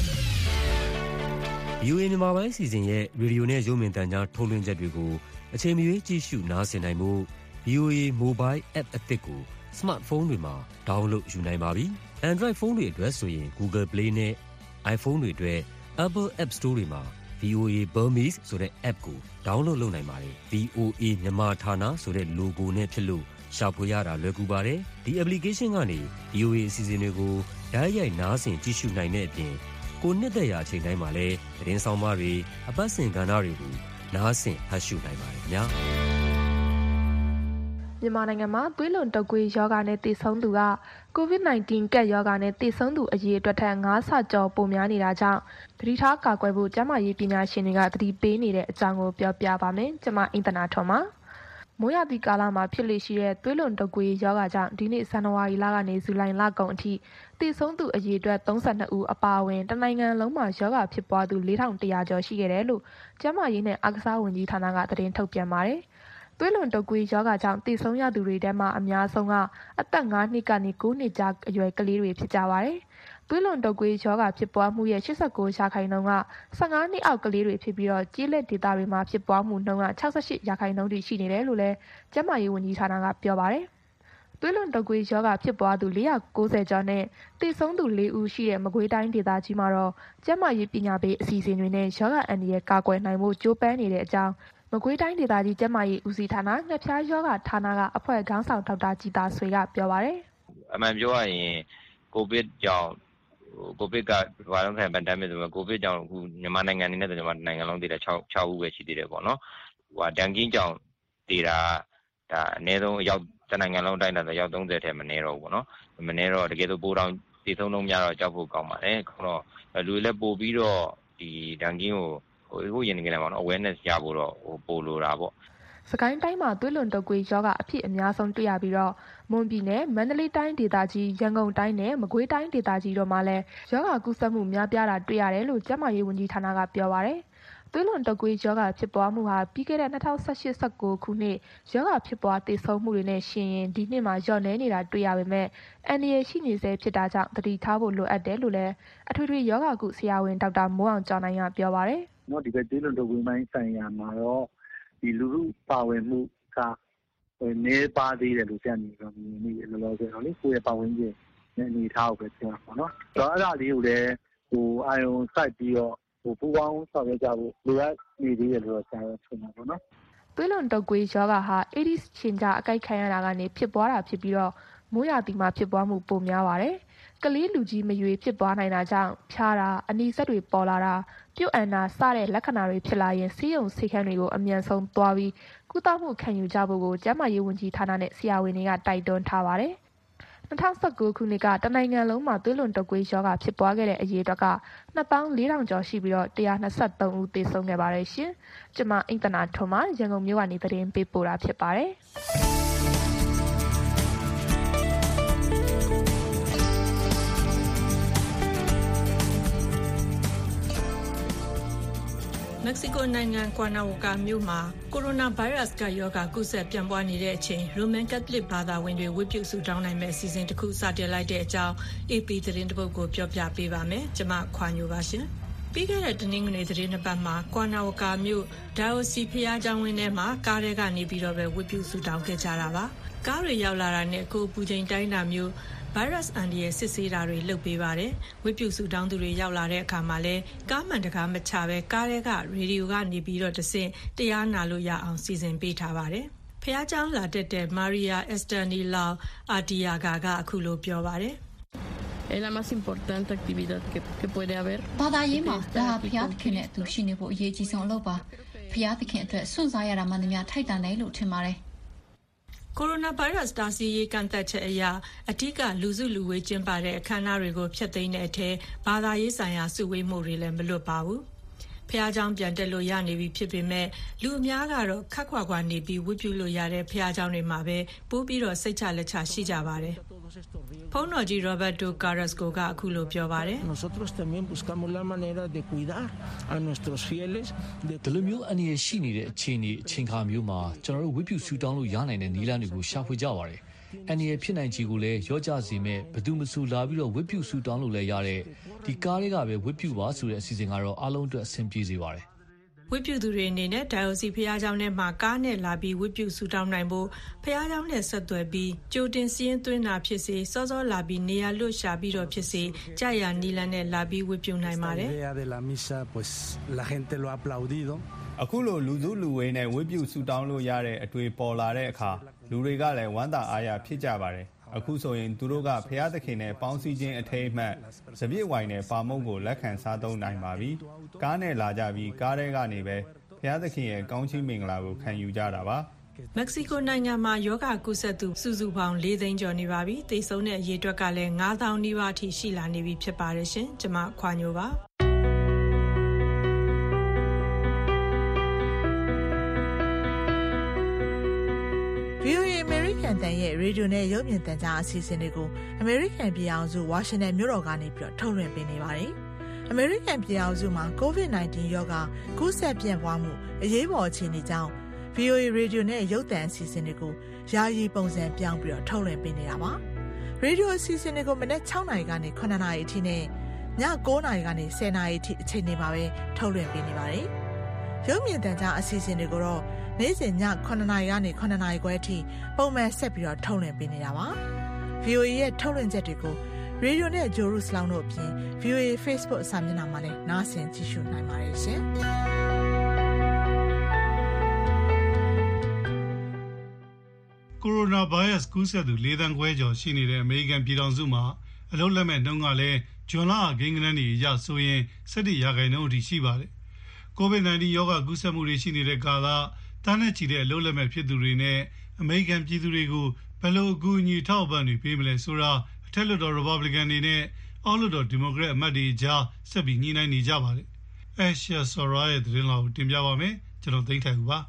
ဗီအိုအေ မြန်မာပိုင်းစီစဉ်ရဲ့ရေဒီယိုနဲ့ရုပ်မြင်သံကြားထုတ်လွှင့်ချက်တွေကိုအချိန်မရွေးကြည့်ရှုနားဆင်နိုင်မှု ဗီအိုအေ Mobile App အသစ်ကို Smartphone တွေမှာ download ယူနိုင်ပါပြီ။ Android ဖုန်းတွေအတွက်ဆိုရင် Google Play နဲ့ iPhone တွေအတွက် Apple App Store တွေမှာ ဗီအိုအေ Burmese ဆိုတဲ့ app ကို download လုပ်နိုင်ပါတယ်။ ဗီအိုအေ မြန်မာဌာနဆိုတဲ့ logo နဲ့ဖြစ်လို့ရှာဖွေရတာလွယ်ကူပါတယ်။ဒီ application ကနေ ဗီအိုအေ အစီအစဉ်တွေကိုဓာတ်ရိုက်နားဆင်ကြည့်ရှုနိုင်တဲ့အပြင်ကိုနှစ်သက်ရာအချိန်တိုင်းမှာလည်းသတင်းဆောင်မတွေအပတ်စဉ်ကဏ္ဍတွေကိုနားဆင်ဖတ်ရှုနိုင်ပါတယ်ညာ။မြန်မာနိုင်ငံမှာသွေးလွန်တုပ်ကွေးရောဂါနဲ့သေဆုံးသူက ကိုဗစ် ၁၉ ကပ်ရောဂါနဲ့သေဆုံးသူအရေအတွက်ထက်၅ဆကျော်ပိုများနေတာကြောင့်သတိထားကာကွယ်ဖို့ကျန်းမာရေးပညာရှင်တွေကသတိပေးနေတဲ့အကြောင်းကိုပြောပြပါမယ်။ကျွန်မအင်တနာထွန်းပါ။မိုးရာသီကာလမှာဖြစ်လေရှိတဲ့သွေးလွန်တုပ်ကွေးရောဂါကြောင့်ဒီနေ့ဇန်နဝါရီလကနေဇူလိုင်လကုန်အထိသေဆုံးသူအရေအတွက်၃၂ဦးအပါအဝင်တနိုင်ငံလုံးမှာရောဂါဖြစ်ပွားသူ၄ထောင်၁ရာကျော်ရှိခဲ့တယ်လို့ကျန်းမာရေးနဲ့အားကစားဝန်ကြီးဌာနကသတင်းထုတ်ပြန်ပါတယ်။သွေးလွန်တုပ်ကွေးရောဂါကြောင့်သေဆုံးရသူတွေထဲမှာအများဆုံးကအသက်၅နှစ်ကနေ၉နှစ်ကြားအရွယ်ကလေးတွေဖြစ်ကြပါတယ်။သွေးလွန်တုပ်ကွေးရောဂါဖြစ်ပွားမှုရဲ့၈၉ရာခိုင်နှုန်းက၁၅နှစ်အောက်ကလေးတွေဖြစ်ပြီးတော့ကျေးလက်ဒေသတွေမှာဖြစ်ပွားမှုနှုန်းက၆၈ရာခိုင်နှုန်းထိရှိနေတယ်လို့လည်းကျန်းမာရေးဝန်ကြီးဌာနကပြောပါတယ်။သွေးလွန်တုပ်ကွေးရောဂါဖြစ်ပွားသူ၄၉၀ကျော်နဲ့သေဆုံးသူ၄ဦးရှိတဲ့မကွေးတိုင်းဒေသကြီးမှာတော့ကျန်းမာရေးပညာပေးအစီအစဉ်တွေနဲ့ရောဂါအန္တရာယ်ကာကွယ်နိုင်ဖို့ကြိုးပမ်းနေတဲ့အကြောင်းမကွေးတိုင်းဒေသကြီးကျန်းမာရေးဦးစီးဌာနငှက်ဖျားရောဂါဌာနကအဖွဲ့ခေါင်းဆောင်ဒေါက်တာကြည်သာဆွေကပြောပါတယ်။အမှန်ပြောရရင်ကိုဗစ်ကြောင့်ကိုဗစ်ကဘာလို့ခံပန်ဒမစ်ဆိုတော့ကိုဗစ်ကြောင့်အခုမြန်မာနိုင်ငံအနေနဲ့ဆိုမြန်မာနိုင်ငံလုံးတည်တာ၆ဦးပဲရှိသေးတယ်ပေါ့နော်။ဟိုဒန်ကင်းကြောင့်တည်တာဒါအနည်းဆုံးရောက်တနိုင်ငံလုံးတိုင်းတာဆိုရောက်၃၀ထဲမနည်းတော့ဘူးပေါ့နော်။မနည်းတော့တကယ်လို့ပိုးတောင်တည်ဆုံးလုံးများတော့ကြောက်ဖို့ကောင်းပါတယ်။ခေါတော့လူလည်းပို့ပြီးတော့ဒီဒန်ကင်းကိုဟိုဟိုရင်နေကြတယ်ပေါ့နော် awareness ရဖို့တော့ဟိုပို့လိုတာပေါ့စကိုင်းတိုင်းမှာသွေးလွန်တုပ်ကွေးရောဂါအဖြစ်အများဆုံးတွေ့ရပြီးတော့မွန်ပြည်နယ်မန္တလေးတိုင်းဒေသကြီးရန်ကုန်တိုင်းနဲ့မကွေးတိုင်းဒေသကြီးတို့မှာလည်းရောဂါကူးစက်မှုများပြားတာတွေ့ရတယ်လို့ကျန်းမာရေးဝန်ကြီးဌာနကပြောပါရယ်သွေးလွန်တုပ်ကွေးရောဂါဖြစ်ပွားမှုဟာပြီးခဲ့တဲ့၂၀၁၈ ၁၉ခုနှစ်ရောဂါဖြစ်ပွားသေဆုံးမှုတွေနဲ့ရှင်ရင်ဒီနှစ်မှာလျော့နည်းနေတာတွေ့ရပေမဲ့အန်ဒီရရှိနေစေဖြစ်တာကြောင့်သတိထားဖို့လိုအပ်တယ်လို့လည်းအထွေထွေရောဂါကုဆရာဝန်ဒေါက်တာမိုးအောင်ကျော်နိုင်ကပြောပါရယ်နော်ဒီကသွေးလွန်တုပ်ကွေးပိုင်းဆိုင်ရာမှာတော့ဒီလူလူပါဝင်မှုကနေပါသေးတယ်လို့ဆရာညီကမြင်နေလောလောဆယ်တော့လေကိုယ့်ရဲ့ပါဝင်ခြင်းနဲ့အနေထားကိုပဲပြောတာပေါ့နော်။ဒါအဲ့ဒါလေးကိုလည်းဟိုအာယုံစိုက်ပြီးတော့ဟိုပူပေါင်းဆောင်ရွက်ကြဖို့လိုအပ်နေသေးတယ်လို့ဆရာကဆိုမှာပေါ့နော်။သွေးလွန်တုပ်ကွေးရောဂါဟာအေဒီစ်ချင်းကြအကိုက်ခံရတာကနေဖြစ်ပွားတာဖြစ်ပြီးတော့မိုးရာသီမှာဖြစ်ပွားမှုပိုများပါတယ်။ကလေးလူကြီးမရွေဖြစ်ပွားနိုင်တာကြောင့်ဖျားတာအနီးစက်တွေပေါ်လာတာပြုတ်အန်တာစတဲ့လက္ခဏာတွေဖြစ်လာရင်စီးရုံဆေးခန်းတွေကိုအမြန်ဆုံးသွားပြီးကုသမှုခံယူကြဖို့ကိုကျန်းမာရေးဝန်ကြီးဌာနနဲ့ဆရာဝန်တွေကတိုက်တွန်းထားပါတယ်။၂၀၁၉ခုနှစ်ကတနိုင်ငံလုံးမှာသွေးလွန်တုပ်ကွေးရောဂါဖြစ်ပွားခဲ့တဲ့အရေအတွက်ကနှစ်သောင်းလေးထောင်ကျော်ရှိပြီးတော့၁၂၃ဦးသေဆုံးခဲ့ပါတယ်ရှင်။ကျွန်မအင်တနာထွန်းမှရန်ကုန်မြို့ကနေသတင်းပေးပို့တာဖြစ်ပါတယ်။မက္ကဆီကိုနိုင်ငံကွာနာဝိုကာမြို့မှာကိုရိုနာဗိုင်းရပ်စ်ကရောဂါကူးစက်ပြန့်ပွားနေတဲ့အချိန်ရိုမန်ကက်သလစ်ဘာသာဝင်တွေဝတ်ပြုဆုတောင်းနိုင်မယ့်အစီအစဉ်တစ်ခုစတင်လိုက်တဲ့အကြောင်း အေပီ သတင်းတစ်ပုဒ်ကိုပြောပြပေးပါမယ်။ကျွန်မခွာညိုပါရှင်။ပြီးခဲ့တဲ့တနင်္ဂနွေသတင်းနှစ်ပတ်မှာကွာနာဝိုကာမြို့ဒါအိုစီဖျားကျောင်းဝင်းထဲမှာကားထဲကနေပြီးတော့ပဲဝတ်ပြုဆုတောင်းခဲ့ကြတာပါ။ကားတွေရောက်လာတာနဲ့ကိုပူချိန်တိုင်းတာမျိုးဗိုင်းရပ်စ်အန်ဒီရဲ့စစ်ဆေးတာတွေလုပ်ပေးပါတယ်။ဝတ်ပြုဆုတောင်းသူတွေရောက်လာတဲ့အခါမှာလဲကားမှန်တကားမချပဲကားထဲကရေဒီယိုကနေပြီးတော့တဆင့်တရားနာလို့ရအောင်စီစဉ်ပေးထားပါတယ်။ဖျားเจ้าလာတက်တဲ့မာရီယာအက်စတာနီလောင်အာတီယာဂါကအခုလိုပြောပါတယ်။ Es la más importante actividad que, que puede haber. ဘာသာရေးမှာဒါဟာဖျားသခင်နဲ့အတူရှိနေဖို့အရေးကြီးဆုံးအလုပ်ပါဖျားသခင်အတွက်စွန့်စားရတာမှန်သမျှထိုက်တန်တယ်လို့ထင်ပါတယ်ကိုရိုနာဗိုင်းရပ်စ်တားဆီးရေးကန့်သတ်ချက်အရအထူးကလူစုလူဝေးကျင်းပတဲ့အခမ်းအနားတွေကိုဖျက်သိမ်းတဲ့အထက်ဘာသာရေးဆိုင်ရာစုဝေးမှုတွေလည်းမလွတ်ပါဘူးဖျားเจ้าပြန်တက်လို့ရနေပြီဖြစ်ပေမဲ့လူအများကတော့ခက်ခွာခွာနေပြီးဝတ်ပြုလို့ရတဲ့ဖျားเจ้าတွေမှာပဲပိုးပြီးတော့စိတ်ချလက်ချရှိကြပါတယ်ဖုန်းတော်ကြီး Roberto Carrasco ကအခုလိုပြောပါတယ် Nosotros también buscamos la manera de cuidar a nuestros fieles de ဒီလိုမျိုးအနေရရှိနေတဲ့အခြေအနေအချိန်ခါမျိုးမှာကျွန်တော်တို့ဝိပုဆူတောင်းလို့ရနိုင်တဲ့နည်းလမ်းတွေကိုရှာဖွေကြပါတယ်အနေရဖြစ်နိုင်ချေကိုလည်းရောကြစေမဲ့ဘယ်သူမှစူလာပြီးတော့ဝိပုဆူတောင်းလို့လည်းရတဲ့ဒီကားတွေကပဲဝိပုပါဆိုတဲ့အစီအစဉ်ကတော့အားလုံးအတွက်အဆင်ပြေစေပါတယ်ဝိပုသူတွေအနေနဲ့ဒိုင်အိုစီဖျားเจ้าနဲ့မှာကားနဲ့လာပြီးဝိပုဆူတောင်းနိုင်ဖို့ဖျားเจ้าနဲ့ဆက်သွယ်ပြီးကြိုတင်စီးရင်သွင်းတာဖြစ်စေစောစောလာပြီးနေရာလွတ်ရှာပြီးတော့ဖြစ်စေကြာရနီလန်နဲ့လာပြီးဝိပုနိုင်ပါတယ် de la misa pues la gente lo ha aplaudido အခုလိုလူစုလူဝေးနဲ့ဝိပုဆူတောင်းလို့ရတဲ့အတွေ့ပေါ်လာတဲ့အခါလူတွေကလည်းဝမ်းသာအားရဖြစ်ကြပါတယ်အခုဆိုရင်သူတို့ကဖျားသခင်နဲ့ပေါင်းစည်းခြင်းအထိမ်းအမှတ်စပြည့်ဝိုင်နဲ့ပါမုတ်ကိုလက်ခံစားသုံးနိုင်ပါပြီကားနဲ့လာကြပြီးကားထဲကနေပဲဖျားသခင်ရဲ့ကောင်းချီးမင်္ဂလာကိုခံယူကြတာပါမက္ကဆီကိုနိုင်ငံမှာယောဂကုသသူစုစုပေါင်း၄သိန်းကျော်နေပါပြီ။သေဆုံးတဲ့အရေအတွက်ကလည်း၅သောင်းနီးပါးအထိရှိလာနေပြီဖြစ်ပါတယ်ရှင်။ကျွန်မခွာညိုပါ။ဗွီအိုအေ American တန်ရဲ့ရေဒီယိုနဲ့ရုပ်မြင်သံကြားအစီအစဉ်တွေကို American ပြည်အောင်စု Washington မြို့တော်ကနေပြီးတော့ထုတ်လွှင့်ပေးနေပါတယ်။ American ပြည်အောင်စုမှာ ကိုဗစ် ၁၉ ရောဂါကူးစက်ပြန့်ပွားမှုအရေးပေါ်အခြေအနေကြောင့် ဗွီအိုအေ ရေဒီယိုနဲ့ရုပ်သံအစီအစဉ်တွေကိုယာယီပုံစံပြောင်းပြီးတော့ထုတ်လွှင့်ပေးနေတာပါ။ရေဒီယိုအစီအစဉ်တွေကိုမနက်၆နာရီကနေ၇နာရီအထိနဲ့ည၉နာရီကနေ၁၀နာရီအထိအချိန်တွေမှာပဲထုတ်လွှင့်ပေးနေပါတယ်။ရုပ်မြင်သံကြားအစီအစဉ်တွေကိုတော့နေ့စဉ်ည9နာရီကနေ9နာရီခွဲအထိပုံမှန်ဆက်ပြီးတော့ထုတ်လွှင့်ပေးနေတာပါ။ ဗွီအိုအေ ရဲ့ထုတ်လွှင့်ချက်တွေကိုရေဒီယိုနဲ့ဂျိုရုစလောင်းတို့အပြင် ဗွီအိုအေ Facebook အစာမျက်နှာမှာလည်းနားဆင်ကြည့်ရှုနိုင်ပါတယ်ရှင်။ကိုရိုနာဗိုင်းရပ်စ်ကူးစက်သူ၄သန်းခွဲကျော်ရှိနေတဲ့အမေရိကန်ပြည်ထောင်စုမှာအလုပ်လက်မဲ့နှုန်းကလည်းဂျွန်လအကိန်းဂဏန်းတွေရဆိုရင်၁၁ရာခိုင်နှုန်းအထိရှိပါတယ်။ ကိုဗစ် ၁၉ ရောဂါကူးစက်မှုတွေရှိနေတဲ့ကာလတန်းနဲ့ချီတဲ့အလုပ်လက်မဲ့ဖြစ်သူတွေနဲ့အမေရိကန်ပြည်သူတွေကိုဘယ်လိုအကူအညီထောက်ပံ့တွေပေးမလဲဆိုတာအထက်လွှတ်တော် Republican တွေနဲ့အောက်လွှတ်တော် Democrat အမတ်တွေကြားဆက်ပြီးညှိနှိုင်းနေကြပါတယ်။ Asha Sora ရဲ့သတင်းလာကိုတင်ပြပါမယ်။ကျွန်တော်သိန်းထိုင်ဦးပါ။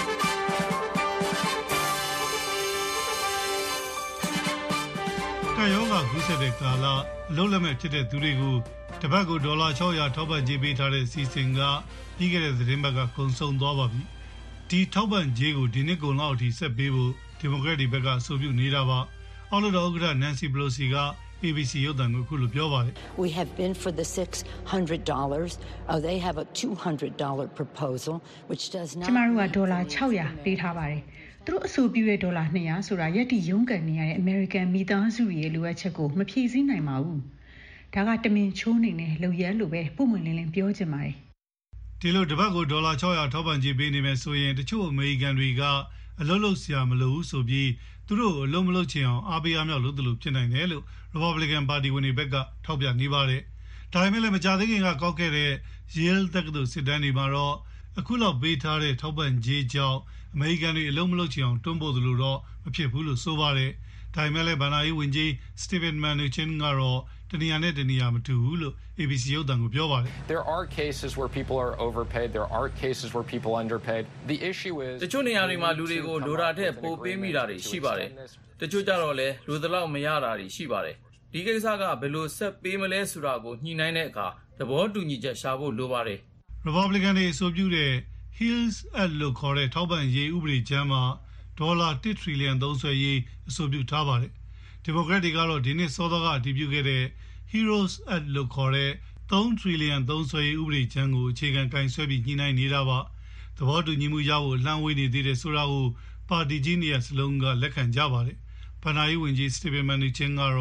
ကယောဂကူးစက်တဲ့ကာလအလုပ်လက်မဲ့ဖြစ်တဲ့သူတွေကိုတပတ်ကိုဒေါ်လာ၆၀၀ထောက်ပံ့ကြေးပေးထားတဲ့စီစဉ်ကပြီးခဲ့တဲ့သတင်းပတ်ကကုန်ဆုံးသွားပါပြီ။ဒီထောက်ပံ့ကြေးကိုဒီနှစ်ကုန်လောက်အထိဆက်ပေးဖို့ဒီမိုကရက်တွေဘက်ကအဆိုပြုနေတာပါ။အောက်လွှတ်တော်ဥက္ကဋ္ဌ Nancy Pelosi က A B C ရုပ်သံကိုအခုလိုပြောပါတယ်။ We have been for the six hundred dollars. Oh, they have a two hundred dollars proposal which does not ကျမတို့ကဒေါ်လာ၆၀၀ပေးထားပါတယ်။သူတို့အဆိုပြုတဲ့ဒေါ်လာ၂၀၀ဆိုတာရက်တီရုံးကန်နေရတဲ့ American မိသားစုရဲ့လိုအပ်ချက်ကိုမဖြည့်ဆည်းနိုင်ပါဘူး။ဒါကတမင်ချိုးနေတဲ့လုံရဲလိုပဲပုံမှန်လင်းလင်းပြောချင်ပါတယ်။ဒီလိုတပတ်ကိုဒေါ်လာ၆၀၀ထောက်ပံ့ကြေးပေးနေမယ်ဆိုရင်တချို့အမေရိကန်တွေကအလုပ်လုပ်စရာမလိုဘူးဆိုပြီးသူတို့အလုပ်မလုပ်ချင်အောင်အားပေးအားမြောက်လုပ်သလိုဖြစ်နိုင်တယ်လို့ Republican ပါတီဝင်တွေဘက်ကထောက်ပြနေပါတယ်။ဒါပေမဲ့လည်းမကြသေးခင်ကကောက်ခဲ့တဲ့ Yale တက္ကသိုလ်စစ်တမ်းတွေမှာတော့အခုလောက်ပေးထားတဲ့ထောက်ပံ့ကြေးကြောင့်အမေရိကန်တွေအလုပ်မလုပ်ချင်အောင်တွန်းပို့သလိုတော့မဖြစ်ဘူးလို့ဆိုပါတယ်။ဒါပေမဲ့လည်းဗန်နာရေးဝန်ကြီး Stephen Mnuchin ကတော့တနေရာနဲ့တနေရာမတူဘူးလို့ A B C ရုပ်သံကိုပြောပါတယ်။ There are cases where people are overpaid. There are cases where people underpaid. The issue is တချို့နေရာတွေမှာလူတွေကိုလိုတာတဲ့ပိုပေးမိတာတွေရှိပါတယ်။တချို့ကြတော့လေလူသလောက်မရတာတွေရှိပါတယ်။ဒီကိစ္စကဘယ်လိုဆက်ပေးမလဲဆိုတာကိုညှိနှိုင်းတဲ့အခါသဘောတူညီချက်ရှာဖို့လိုပါတယ်။ Republican တွေအဆိုပြုတဲ့ Hills Act လို့ခေါ်တဲ့ထောက်ပံ့ရေးဥပဒေကြမ်းမှာဒေါ်လာတစ်ထရီလီယံသုံးစွဲရေးအဆိုပြုထားပါတယ်။ Democrat တွေကတော့ဒီနှစ်စောစောကအတည်ပြုခဲ့တဲ့ Heroes Act လို့ခေါ်တဲ့သုံးထရီလီယံသုံးစွဲရေးဥပဒေကြမ်းကိုအခြေခံကင်ဆွဲပြီးညှိနှိုင်းနေတာပါ။သဘောတူညီမှုရဖို့လှမ်းဝေးနေသေးတယ်ဆိုတာကိုပါတီကြီးနေရာစလုံးကလက်ခံကြပါတယ်။ဗန်နာရေးဝန်ကြီး Stephen Mnuchin ကတော့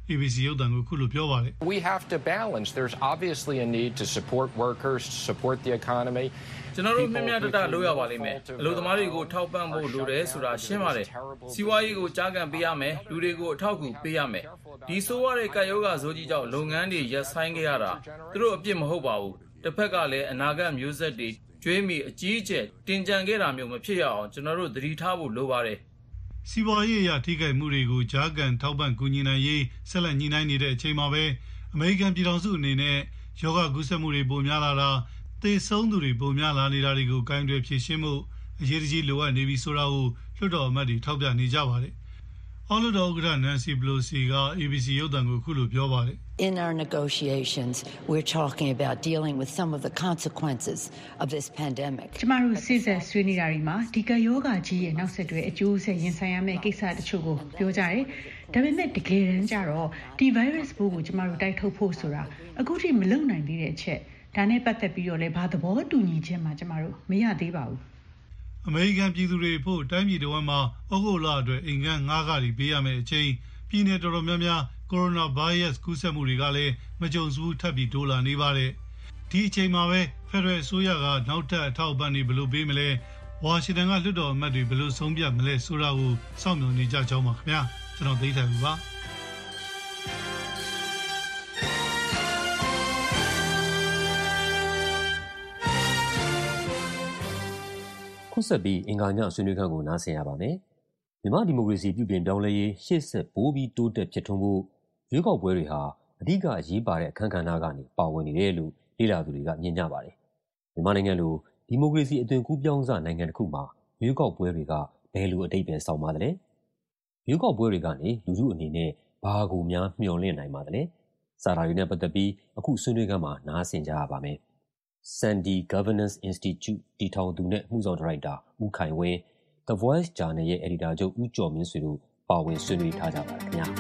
A B C ရုပ်သံကိုခုလိုပြောပါတယ် We have to balance. There's obviously a need to support workers, to support the economy. ကျွန်တော်တို့မြင့်မြတ်တတလုပ်ရပါလိမ့်မယ်အလုပ်သမားတွေကိုထောက်ပံ့ဖို့လိုတယ်ဆိုတာရှင်းပါတယ်စီးပွားရေးကိုကြားကန်ပေးရမယ်လူတွေကိုအထောက်အကူပေးရမယ်ဒီဆိုးရတဲ့ကာယောဂါဇိုးကြီးကြောင့်လုပ်ငန်းတွေရပ်ဆိုင်းခဲ့ရတာသူတို့အပြစ်မဟုတ်ပါဘူးတစ်ဖက်ကလည်းအနာဂတ်မျိုးဆက်တွေကျွေးမိအကြီးအကျယ်တင်ကြံခဲ့တာမျိုးမဖြစ်ရအောင်ကျွန်တော်တို့သတိထားဖို့လိုပါတယ်စီးပွားရေးအရထိခိုက်မှုတွေကိုကြားကန်ထောက်ပံ့ကူညီနိုင်ရေးဆက်လက်ညှိနှိုင်းနေတဲ့အချိန်မှာပဲအမေရိကန်ပြည်ထောင်စုအနေနဲ့ယောဂကူးစက်မှုတွေပိုများလာတာသေဆုံးသူတွေပိုများလာနေတာတွေကိုကိုင်းတွယ်ဖြေရှင်းမှုအရေးကြီးလိုအပ်နေပြီဆိုတာကိုလွှတ်တော်အမတ်တွေထောက်ပြနေကြပါတယ်။အော်လွှတ်တော်ဥက္ကဋ္ဌ Nancy Pelosi က A B C ရုပ်သံကိုခုလိုပြောပါတယ် In our negotiations, we're talking about dealing with some of the consequences of this pandemic. ကျမတို့စိစက်ဆွေးနွေးတာတွေမှာဒီကယောဂကြီးရဲ့နောက်ဆက်တွဲအကျိုးဆက်ရင်ဆိုင်ရမယ့်ကိစ္စတချို့ကိုပြောကြတယ်။ဒါပေမဲ့တကယ်တမ်းကျတော့ဒီ virus ပိုးကိုကျမတို့တိုက်ထုတ်ဖို့ဆိုတာအခုထိမလုပ်နိုင်သေးတဲ့အချက်ဒါနဲ့ပတ်သက်ပြီးတော့လည်းဘာသဘောတူညီချက်မှကျမတို့မရသေးပါဘူးအမေရိကန်ပြည်သူတွေဖို့တိုင်းပြည်တော်မှာဩဂုတ်လအတွက်အင်ကန်ငါးကားတွေပေးရမယ့်အချိန်ပြည်내တော်တော်များများကိုရိုနာဗိုင်းရပ်စ်ကူးစက်မှုတွေကလည်းမကြုံစဘူးထပ်ပြီးတိုးလာနေပါတယ်ဒီအချိန်မှာပဲဖက်ဒရယ်အစိုးရကနောက်ထပ်အထောက်အပံ့တွေဘယ်လိုပေးမလဲဝါရှင်တန်ကလွှတ်တော်အမတ်တွေဘယ်လိုဆုံးဖြတ်မလဲဆိုတာကိုစောင့်မျှော်နေကြကြောင်းပါခင်ဗျာကျွန်တော်သိထိုင်ပါခုဆက်ပြီးအင်္ဂါညဆွေးနွေးခန်းကိုနားဆင်ရပါမယ်။မြန်မာဒီမိုကရေစီပြုပြင်ပြောင်းလဲရေးရှေ့ဆက်ပိုးပြီးတိုးတက်ဖြစ်ထွန်းဖို့ရွေးကောက်ပွဲတွေဟာအဓိကအရေးပါတဲ့အခန်းကဏ္ဍကနေပါဝင်နေတယ်လို့လေ့လာသူတွေကမြင်ကြပါတယ်။မြန်မာနိုင်ငံလိုဒီမိုကရေစီအသွင်ကူးပြောင်းစနိုင်ငံတစ်ခုမှာရွေးကောက်ပွဲတွေကဘယ်လိုအဓိပ္ပာယ်ဆောင်ပါသလဲ။ရွေးကောက်ပွဲတွေကနေလူထုအနေနဲ့ဘာကိုများမျှော်လင့်နိုင်ပါသလဲ။စာရာတွေနဲ့ပတ်သက်ပြီးအခုဆွေးနွေးခန်းမှာနားဆင်ကြရပါမယ်။ Sandy Governance Institute တည်ထောင်သူနဲ့မှုဆောင်ဒါရိုက်တာဦးခိုင်ဝင်း The Voice Journal ရဲ့အယ်ဒီတာချုပ်ဦးကျော်မင်းဆွေတို့ပါဝင်ဆွေးနွေးထားကြပါတယ်ခင်ဗျာ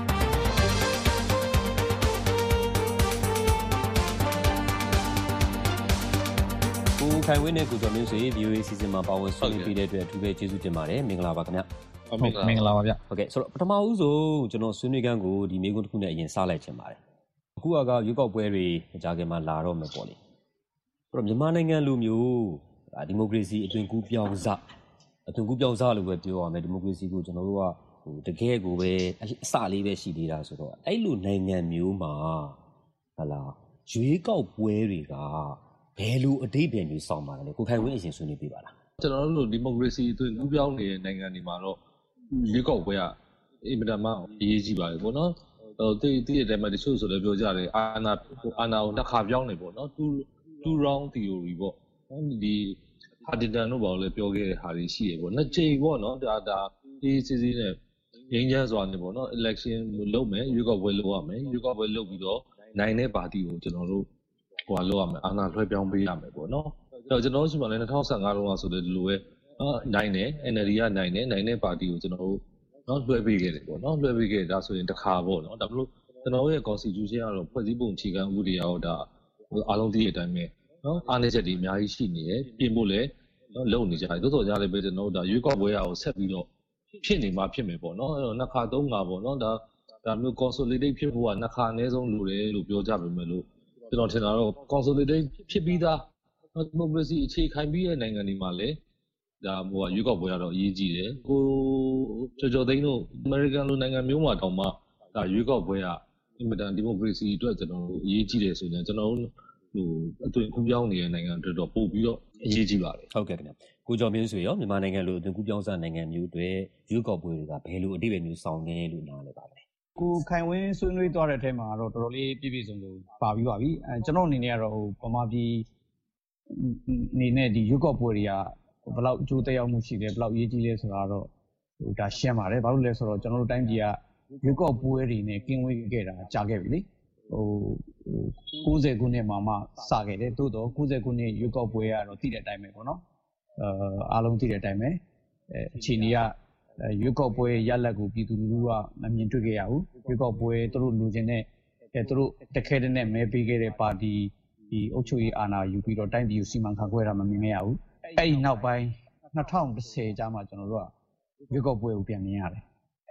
ဦးခိုင်ဝင်းနဲ့ကိုကျော်မင်းဆွေ V O A စီစဉ်မှာပါဝင်ဆွေးနွေးပေးတဲ့အတွက်အထူးပဲကျေးဇူးတင်ပါတယ်မင်္ဂလာပါခင်ဗျာဟုတ်မင်္ဂလာပါဗျဟုတ်ကဲ့ဆိုတော့ပထမဦးဆုံးကျွန်တော်ဆွေးနွေးခန်းကိုဒီမေးခွန်းတစ်ခုနဲ့အရင်စလိုက်ချင်ပါတယ်အခုကရွေးကောက်ပွဲတွေကြာခင်မှာလာတော့မယ်ပေါ့လေအဲ့တော့မြန်မာနိုင်ငံလူမျိုးဒီမိုကရေစီအသွင်ကူးပြောင်းစအသွင်ကူးပြောင်းစလို့ပဲပြောရမယ်ဒီမိုကရေစီကိုကျွန်တော်တို့ကဟိုတကယ်ကိုပဲအစလေးပဲရှိသေးတာဆိုတော့အဲ့လိုနိုင်ငံမျိုးမှာဟလာရွေးကောက်ပွဲတွေကဘယ်လိုအဓိပ္ပာယ်မျိုးဆောင်ပါလဲကိုခိုင်ဝင်းအရင်ဆွေးနွေးပြပါလားကျွန်တော်တို့ဒီမိုကရေစီအသွင်ကူးပြောင်းနေတဲ့နိုင်ငံတွေမှာတော့ရွေးကောက်ပွဲကအင်မတန်မှအရေးကြီးပါတယ်ပေါ့နော်ဟိုတိတိတဲ့မှာတချို့ဆိုလည်းပြောကြတယ်အာနာအာနာကိုနှစ်ခါပြောင်းနေပေါ့နော်သူtwo round theory ပေါ့နော်ဒီဟာဒီတန်တို့ဘာလို့လဲပြောခဲ့တဲ့ဟာတွေရှိရပေါ့နှစ်ချိန်ပေါ့နော်ဒါဒါဒီစီစီနဲ့ရင်းချမ်းစွာနေပေါ့နော် election လုပ်မယ်ရွေးကောက်ပွဲလုပ်ရမယ်ရွေးကောက်ပွဲလုပ်ပြီးတော့နိုင်တဲ့ပါတီကိုကျွန်တော်တို့ဟိုလုပ်ရမယ်အာဏာလွှဲပြောင်းပေးရမယ်ပေါ့နော်အဲ့တော့ကျွန်တော်တို့ရှိမှလည်း၂၀၁၅တုန်းကဆိုတဲ့ဒီလိုပဲနော်နိုင်တယ် N L D ကနိုင်တယ်နိုင်တဲ့ပါတီကိုကျွန်တော်တို့နော်လွှဲပေးခဲ့တယ်ပေါ့နော်လွှဲပေးခဲ့ဒါဆိုရင်တစ်ခါပေါ့နော်ဒါမလို့ကျွန်တော်ရဲ့ constitution ကတော့ဖွဲ့စည်းပုံအခြေခံဥပဒေအရတော့ဒါအားလုံးသိတဲ့အတိုင်းပဲနော်အားနည်းချက်တွေအများကြီးရှိနေတယ်ပြင်ဖို့လည်းနော်လုံနေကြတယ်တိုးတော်ကြလည်းပဲကျွန်တော်တို့ဒါရွေးကောက်ပွဲရအောင်ဆက်ပြီးတော့ဖြစ်နေမှာဖြစ်မယ်ပေါ့နော်အဲ့တော့နှစ်ခါသုံးခါပေါ့နော်ဒါဒါမျိုး consolidate ဖြစ်ဖို့ကနှစ်ခါအနည်းဆုံးလိုတယ်လို့ပြောကြပါမယ်လို့ကျွန်တော်ထင်တာတော့ consolidate ဖြစ်ပြီးသားဒီမိုကရေစီအခြေခံပြီးတဲ့နိုင်ငံတွေမှာလည်းဒါဟိုကရွေးကောက်ပွဲရတော့အရေးကြီးတယ်ကိုကျော်ကျော်သိန်းတို့ American လိုနိုင်ငံမျိုးမှာတောင်မှဒါရွေးကောက်ပွဲကအင်မတန်ဒီမိုကရေစီအတွက်ကျွန်တော်တို့အရေးကြီးတယ်ဆိုရင်ကျွန်တော်တို့ဟိုအသွင်ကူးပြောင်းနေတဲ့နိုင်ငံတွေတော့ပို့ပြီးတော့အရေးကြီးပါတယ်ဟုတ်ကဲ့ခင်ဗျကိုကျော်မင်းဆွေရောမြန်မာနိုင်ငံလိုအသွင်ကူးပြောင်းစနိုင်ငံမျိုးတွေရွေးကောက်ပွဲတွေကဘယ်လိုအဓိပ္ပာယ်မျိုးဆောင်နေလို့နားလည်ပါလဲကိုခိုင်ဝင်းဆွေးနွေးသွားတဲ့အထက်မှာတော့တော်တော်လေးပြည့်ပြည့်စုံစုံပါပြီးပါပြီအဲကျွန်တော်အနေနဲ့ကတော့ဟိုဗမာပြည်နေနဲ့ဒီရွေးကောက်ပွဲတွေကဘယ်လောက်အကျိုးသက်ရောက်မှုရှိတယ်ဘယ်လောက်အရေးကြီးလဲဆိုတာတော့ဟိုဒါရှင်းပါတယ်ဘာလို့လဲဆိုတော့ကျွန်တော်တို့တိုင်းပြည်ကရွေးကောက်ပွဲတွေနဲ့ကင်းဝေးခဲ့တာကြာခဲ့ပြီလေဟို၉၀ခုနှစ်မှာမှစခဲ့တယ်သို့တော့၉၀ခုနှစ်ရွေးကောက်ပွဲကတော့သိတဲ့အတိုင်းပဲပေါ့နော်အဲအားလုံးသိတဲ့အတိုင်းပဲအဲအခြေအနေကရွေးကောက်ပွဲရလဒ်ကိုပြည်သူလူထုကမမြင်တွေ့ခဲ့ရဘူးရွေးကောက်ပွဲသူတို့လူချင်းနဲ့အဲသူတို့တခဲတဲ့နဲ့မဲပေးခဲ့တဲ့ပါတီဒီအုပ်ချုပ်ရေးအာဏာယူပြီးတော့တိုင်းပြည်ကိုစီမံခန့်ခွဲတာမမြင်ခဲ့ရဘူးအဲ့ဒီနောက်ပိုင်း၂၀၁၀ကျမှကျွန်တော်တို့ကရွေးကောက်ပွဲကိုပြန်မြင်ရတယ်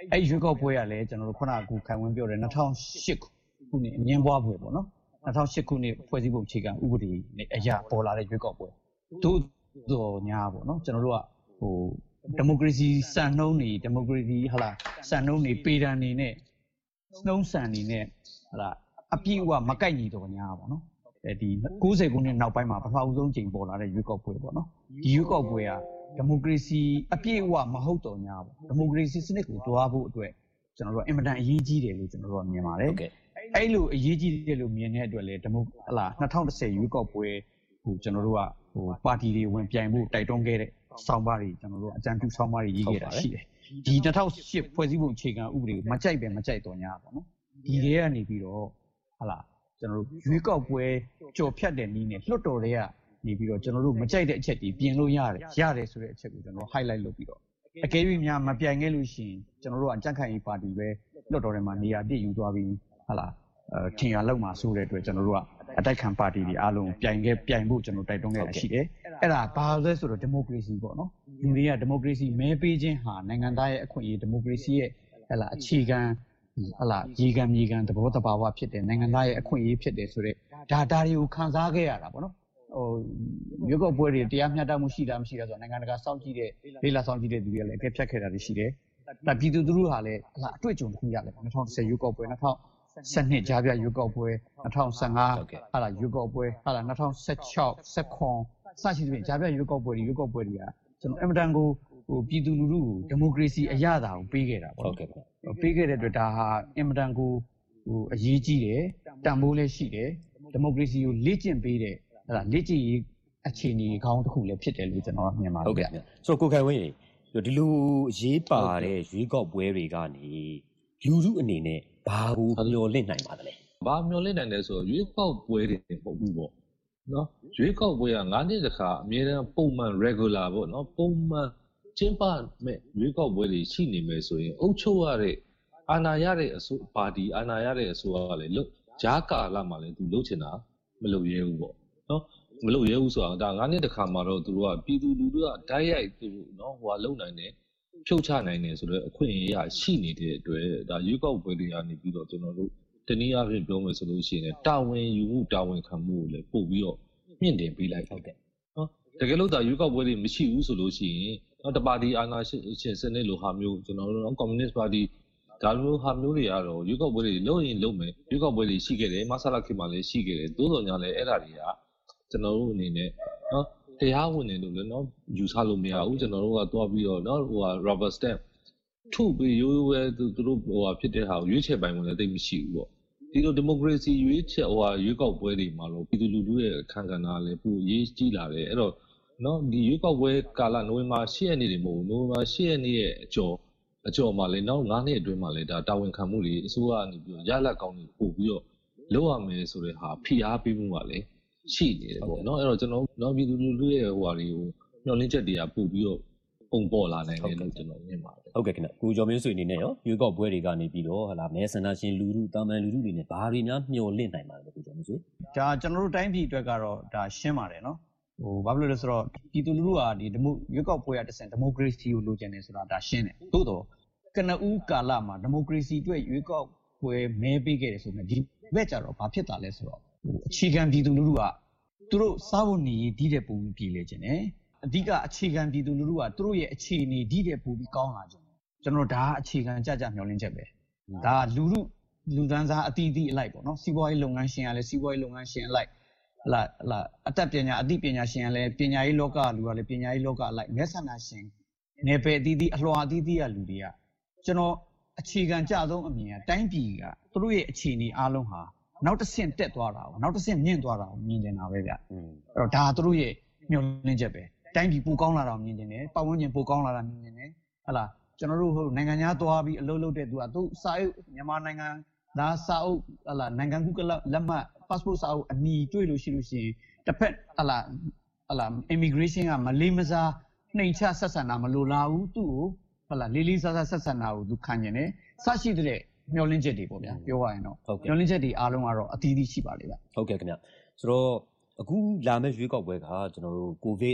အဲ့ရွေးကောက်ပွဲကလည်းကျွန်တော်တို့ခုနကခုခံဝင်ပြောတယ်၂၀၀၈ခုနှစ်အငင်းပွားပွဲပေါ့နော်၂၀၀၈ခုနှစ်ဖွဲ့စည်းပုံအခြေခံဥပဒေနဲ့အရာပေါ်လာတဲ့ရွေးကောက်ပွဲတို့တော့ညာပေါ့နော်ကျွန်တော်တို့ကဟိုဒီမိုကရေစီစံနှုန်းတွေဒီမိုကရေစီဟာလာစံနှုန်းတွေပေတံနေနဲ့နှုံးစံနေနဲ့ဟာလာအပြည့်အဝမကိုက်ညီတော့ညာပေါ့နော်အဲဒီ၉၀ခုနှစ်နောက်ပိုင်းမှာပထမဦးဆုံးချိန်ပေါ်လာတဲ့ရွေးကောက်ပွဲပေါ့နော်ဒီရွေးကောက်ပွဲကဒီမိုကရေစီအပြည့်အဝမဟုတ်တော့ညာပေါ့ဒီမိုကရေစီစနစ်ကိုတွားဖို့အတွက်ကျွန်တော်တို့အင်မတန်အရေးကြီးတယ်လို့ကျွန်တော်တို့မြင်ပါတယ်ဟုတ်ကဲ့အဲ့လိုအရေးကြီးတယ်လို့မြင်တဲ့အတွက်လေဒီမိုဟလာ၂၀၁၀ရွေးကောက်ပွဲဟိုကျွန်တော်တို့ကဟိုပါတီတွေဝင်ပြိုင်ဖို့တိုက်တွန်းခဲ့တဲ့ဆောင်းပါးတွေကျွန်တော်တို့အကြံပြုဆောင်းပါးတွေရေးခဲ့တာရှိတယ်ဒီ၂၀၀၈ဖွဲ့စည်းပုံအခြေခံဥပဒေကိုမကြိုက်ပဲမကြိုက်တော့ညာပေါ့နော်ဒီတွေကနေပြီးတော့ဟလာကျွန်တော်တို့ရွေးကောက်ပွဲကြော်ဖြတ်တဲ့နည်းနဲ့လွှတ်တော်တွေကနေပြီးတော့ကျွန်တော်တို့မကြိုက်တဲ့အချက်တွေပြင်လို့ရတယ်ရတယ်ဆိုတဲ့အချက်ကိုကျွန်တော် highlight လုပ်ပြီးတော့အကယ်၍များမပြိုင်ခဲ့လို့ရှိရင်ကျွန်တော်တို့အကြံခံရေးပါတီပဲလွှတ်တော်ထဲမှာနေရာပြည့်ယူသွားပြီးဟလာအဲထင်ရလောက်မှာဆိုတဲ့အတွက်ကျွန်တော်တို့ကအတိုက်ခံပါတီတွေအားလုံးပြိုင်ခဲ့ပြိုင်ဖို့ကျွန်တော်တိုက်တွန်းခဲ့တာရှိတယ်အဲ့ဒါဘာလဲဆိုတော့ဒီမိုကရေစီပေါ့နော်လူတွေကဒီမိုကရေစီမဲပေးခြင်းဟာနိုင်ငံသားရဲ့အခွင့်အရေးဒီမိုကရေစီရဲ့ဟလာအခြေခံဟလာရေခံမြေခံသဘောတဘာဝဖြစ်တယ်နိုင်ငံသားရဲ့အခွင့်အရေးဖြစ်တယ်ဆိုတော့ဒါဒါတွေကိုခံစားခဲ့ရတာပေါ့နော်ဟိုမြို့ကောက်ပွဲတွေတရားမျှတမှုရှိတာမရှိတာဆိုတော့နိုင်ငံတကာစောင့်ကြည့်တဲ့လေးလာစောင့်ကြည့်တဲ့သူတွေလည်းအကဲဖြတ်ခဲ့တာတွေရှိတယ်ဒါပြည်သူသူတို့ဟာလည်းဟလာအတွေ့အကြုံတစ်ခုရတယ်၂၀၁၀ရွေးကောက်ပွဲ၂၀၁၂ကြားပြရွေးကောက်ပွဲ၂၀၁၅ဟာလာရွေးကောက်ပွဲဟာလာ၂၀၁၆ ၁၇စရှိသဖြင့်ကြားပြရွေးကောက်ပွဲတွေရွေးကောက်ပွဲတွေကကျွန်တော်အင်မတန်ကိုဟိုပြည်သူလူထုကိုဒီမိုကရေစီအရသာကိုပေးခဲ့တာပေါ့ဟုတ်ကဲ့ပေးခဲ့တဲ့အတွက်ဒါဟာအင်မတန်ကိုဟိုအရေးကြီးတယ်တန်ဖိုးလည်းရှိတယ်ဒီမိုကရေစီကိုလေ့ကျင့်ပေးတဲ့ဟလာလေ့ကျင့်ရေးအခြေအနေကောင်းတစ်ခုလည်းဖြစ်တယ်လို့ကျွန်တော်မြင်ပါတယ်ဟုတ်ကဲ့ဆိုတော့ကိုခိုင်ဝင်းဒီလိုရေးပါတဲ့ရွေးကောက်ပွဲတွေကနေလူထုအနေနဲ့ဘာကိုမျှော်လင့်နိုင်ပါသလဲဘာမျှော်လင့်နိုင်လဲဆိုတော့ရွေးကောက်ပွဲတွေပုံမှုပေါ့နော်ရွေးကောက်ပွဲက၅နှစ်တစ်ခါအမြဲတမ်းပုံမှန် regular ပေါ့နော်ပုံမှန်ကျင်းပမဲ့ရွေးကောက်ပွဲတွေရှိနေမယ်ဆိုရင်အုပ်ချုပ်ရတဲ့အာဏာရတဲ့အစိုးပါတီအာဏာရတဲ့အစိုးရကလည်းလို့ဂျားကာလမှာလည်းသူလုပ်ချင်တာမလုပ်ရဲဘူးပေါ့နော်မလုပ်ရဲဘူးဆိုတာဒါ၅နှစ်တစ်ခါမှာတော့သူတို့ကပြည်သူလူထုကဓာတ်ရိုက်သူနော်ဟိုကလုံနိုင်တယ်ဖြုတ်ချနိုင်တယ်ဆိုတော့အခွင့်အရေးရရှိနေတဲ့အတွက်ဒါရွေးကောက်ပွဲတွေကနေပြီးတော့ကျွန်တော်တို့တနည်းအားဖြင့်ပြောမယ်ဆိုလို့ရှိရင်တာဝန်ယူမှုတာဝန်ခံမှုကိုလည်းပို့ပြီးတော့မြင့်တင်ပေးလိုက်ဟုတ်ကဲ့နော်တကယ်လို့ဒါရွေးကောက်ပွဲတွေမရှိဘူးဆိုလို့ရှိရင်နော်တပါတီအာဏာရှင်စနစ်လိုဟာမျိုးကျွန်တော်တို့နော်ကွန်မြူနစ်ပါတီဒါလိုဟာမျိုးတွေကတော့ရွေးကောက်ပွဲတွေလုပ်ရင်လုပ်မယ်ရွေးကောက်ပွဲတွေရှိခဲ့တယ်မဆလာခေတ်မှာလည်းရှိခဲ့တယ်သို့တော်ညာလည်းအဲ့ဒါတွေကကျွန်တော်တို့အနေနဲ့နော်တရားဝင်တယ်လို့လည်းနော်ယူဆလို့မရဘူးကျွန်တော်တို့ကတွားပြီးတော့နော်ဟိုဟာ rubber stamp ထုတ်ပြီးရိုးရိုးပဲသူတို့ဟိုဟာဖြစ်တဲ့ဟာကိုရွေးချယ်ပိုင်ဝင်လည်းသိမရှိဘူးပေါ့ဒီလိုဒီမိုကရေစီရွေးချယ်ဟိုဟာရွေးကောက်ပွဲတွေမှာလို့ပြည်သူလူထုရဲ့အခမ်းကဏ္ဍလည်းပိုရေးကြီးလာတယ်အဲ့တော့နော်ဒီရွေးကောက်ပွဲကာလနိုဝင်ဘာ၈ရက်နေ့တွေမဟုတ်ဘူးနိုဝင်ဘာ၈ရက်နေ့ရဲ့အကျော်အကျော်မှာလည်းနောက်၅နှစ်အတွင်းမှာလည်းဒါတာဝန်ခံမှုတွေအစိုးရကနေပြီးတော့ရလက်ကောင်းတွေပို့ပြီးတော့လုပ်ရမယ်ဆိုတဲ့ဟာဖိအားပေးမှုပါလေရှိနေတယ်ပေါ့နော်အဲ့တော့ကျွန်တော်နော်ပြည်သူလူထုရဲ့ဟိုဟာတွေကိုမျှော်လင့်ချက်တွေကပို့ပြီးတော့ပုံပေါ်လာနိုင်တယ်လို့ကျွန်တော်မြင်ပါတယ်ဟုတ်ကဲ့ခင်ဗျကိုကျော်မင်းဆွေအနေနဲ့ရောရွေးကောက်ပွဲတွေကနေပြီးတော့ဟာလာမဲဆန္ဒရှင်လူထုတာမန်လူထုတွေနဲ့ဘာတွေများမျှော်လင့်နိုင်ပါလဲကိုကျော်မင်းဆွေဒါကျွန်တော်တို့တိုင်းပြည်အတွက်ကတော့ဒါရှင်းပါတယ်နော်ဟိုဘာဖြစ်လို့လဲဆိုတော့ပြည်သူလူထုကဒီဒီမိုရွေးကောက်ပွဲရတဲ့ဆန်ဒီမိုကရေစီကိုလိုချင်တယ်ဆိုတာဒါရှင်းတယ်သို့တော့ကနဦးကာလမှာဒီမိုကရေစီအတွက်ရွေးကောက်ပွဲမဲပေးခဲ့တယ်ဆိုရင်ဒီဘက်ကျတော့ဘာဖြစ်တာလဲဆိုတော့ဟိုအခြေခံပြည်သူလူထုကသူတို့စားဖို့နေဒီတဲ့ပုံပြည်လေခြင်းတယ်အဓိကအခြေခံပြည်သူလူထုကသူတို့ရဲ့အခြေအနေဒီတဲ့ပုံပြီးကောင်းလာခြင်းကျွန်တော်ဒါအခြေခံကြကြမျှော်လင့်ချက်ပဲဒါလူထုလူတန်းစားအတီးတီးအလိုက်ပေါ့နော်စီးပွားရေးလုပ်ငန်းရှင်ကလည်းစီးပွားရေးလုပ်ငန်းရှင်အလိုက်ဟလာဟလာအတတ်ပညာအသိပညာရှင်ကလည်းပညာရေးလောကလူကလည်းပညာရေးလောကအလိုက်မဲဆန္ဒရှင်နယ်ပယ်အသီးသီးအလွှာအသီးသီးကလူတွေကကျွန်တော်အခြေခံကြဆုံးအမြင်ကတိုင်းပြည်ကသူတို့ရဲ့အခြေအနေအားလုံးဟာနောက်တစ်ဆင့်တက်သွားတာကိုနောက်တစ်ဆင့်မြင့်သွားတာကိုမြင်နေတာပဲဗျအဲ့တော့ဒါသူတို့ရဲ့မျှော်လင့်ချက်ပဲတိုင်းပြည်ပိုကောင်းလာတာကိုမြင်နေတယ်ပတ်ဝန်းကျင်ပိုကောင်းလာတာမြင်နေတယ်ဟလာကျွန်တော်တို့ဟိုနိုင်ငံသားသွားပြီးအလုပ်လုပ်တဲ့သူကသူစာအုပ်မြန်မာနိုင်ငံသားစာအုပ်ဟလာနိုင်ငံကူးကလက်မှတ် passport စာအုပ်အနီးတွေ့လို့ရှိလို့ရှိရင်တစ်ဖက်ဟလာဟလာ immigration ကမလေးမစားနှိမ်ချဆက်ဆံတာမလိုလားဘူးသူ့ကိုဟလာလေးလေးစားစားဆက်ဆံတာကိုသူခံကျင်တယ်စရှိတဲ့မျှော်လင့်ချက်တွေပေါ့ဗျာပြောရရင်တော့မျှော်လင့်ချက်တွေအားလုံးကတော့အသီးသီးရှိပါလေဗျဟုတ်ကဲ့ခင်ဗျဆိုတော့အခုလာမယ့်ရွေးကောက်ပွဲကကျွန်တော်တို့ကိုဗစ်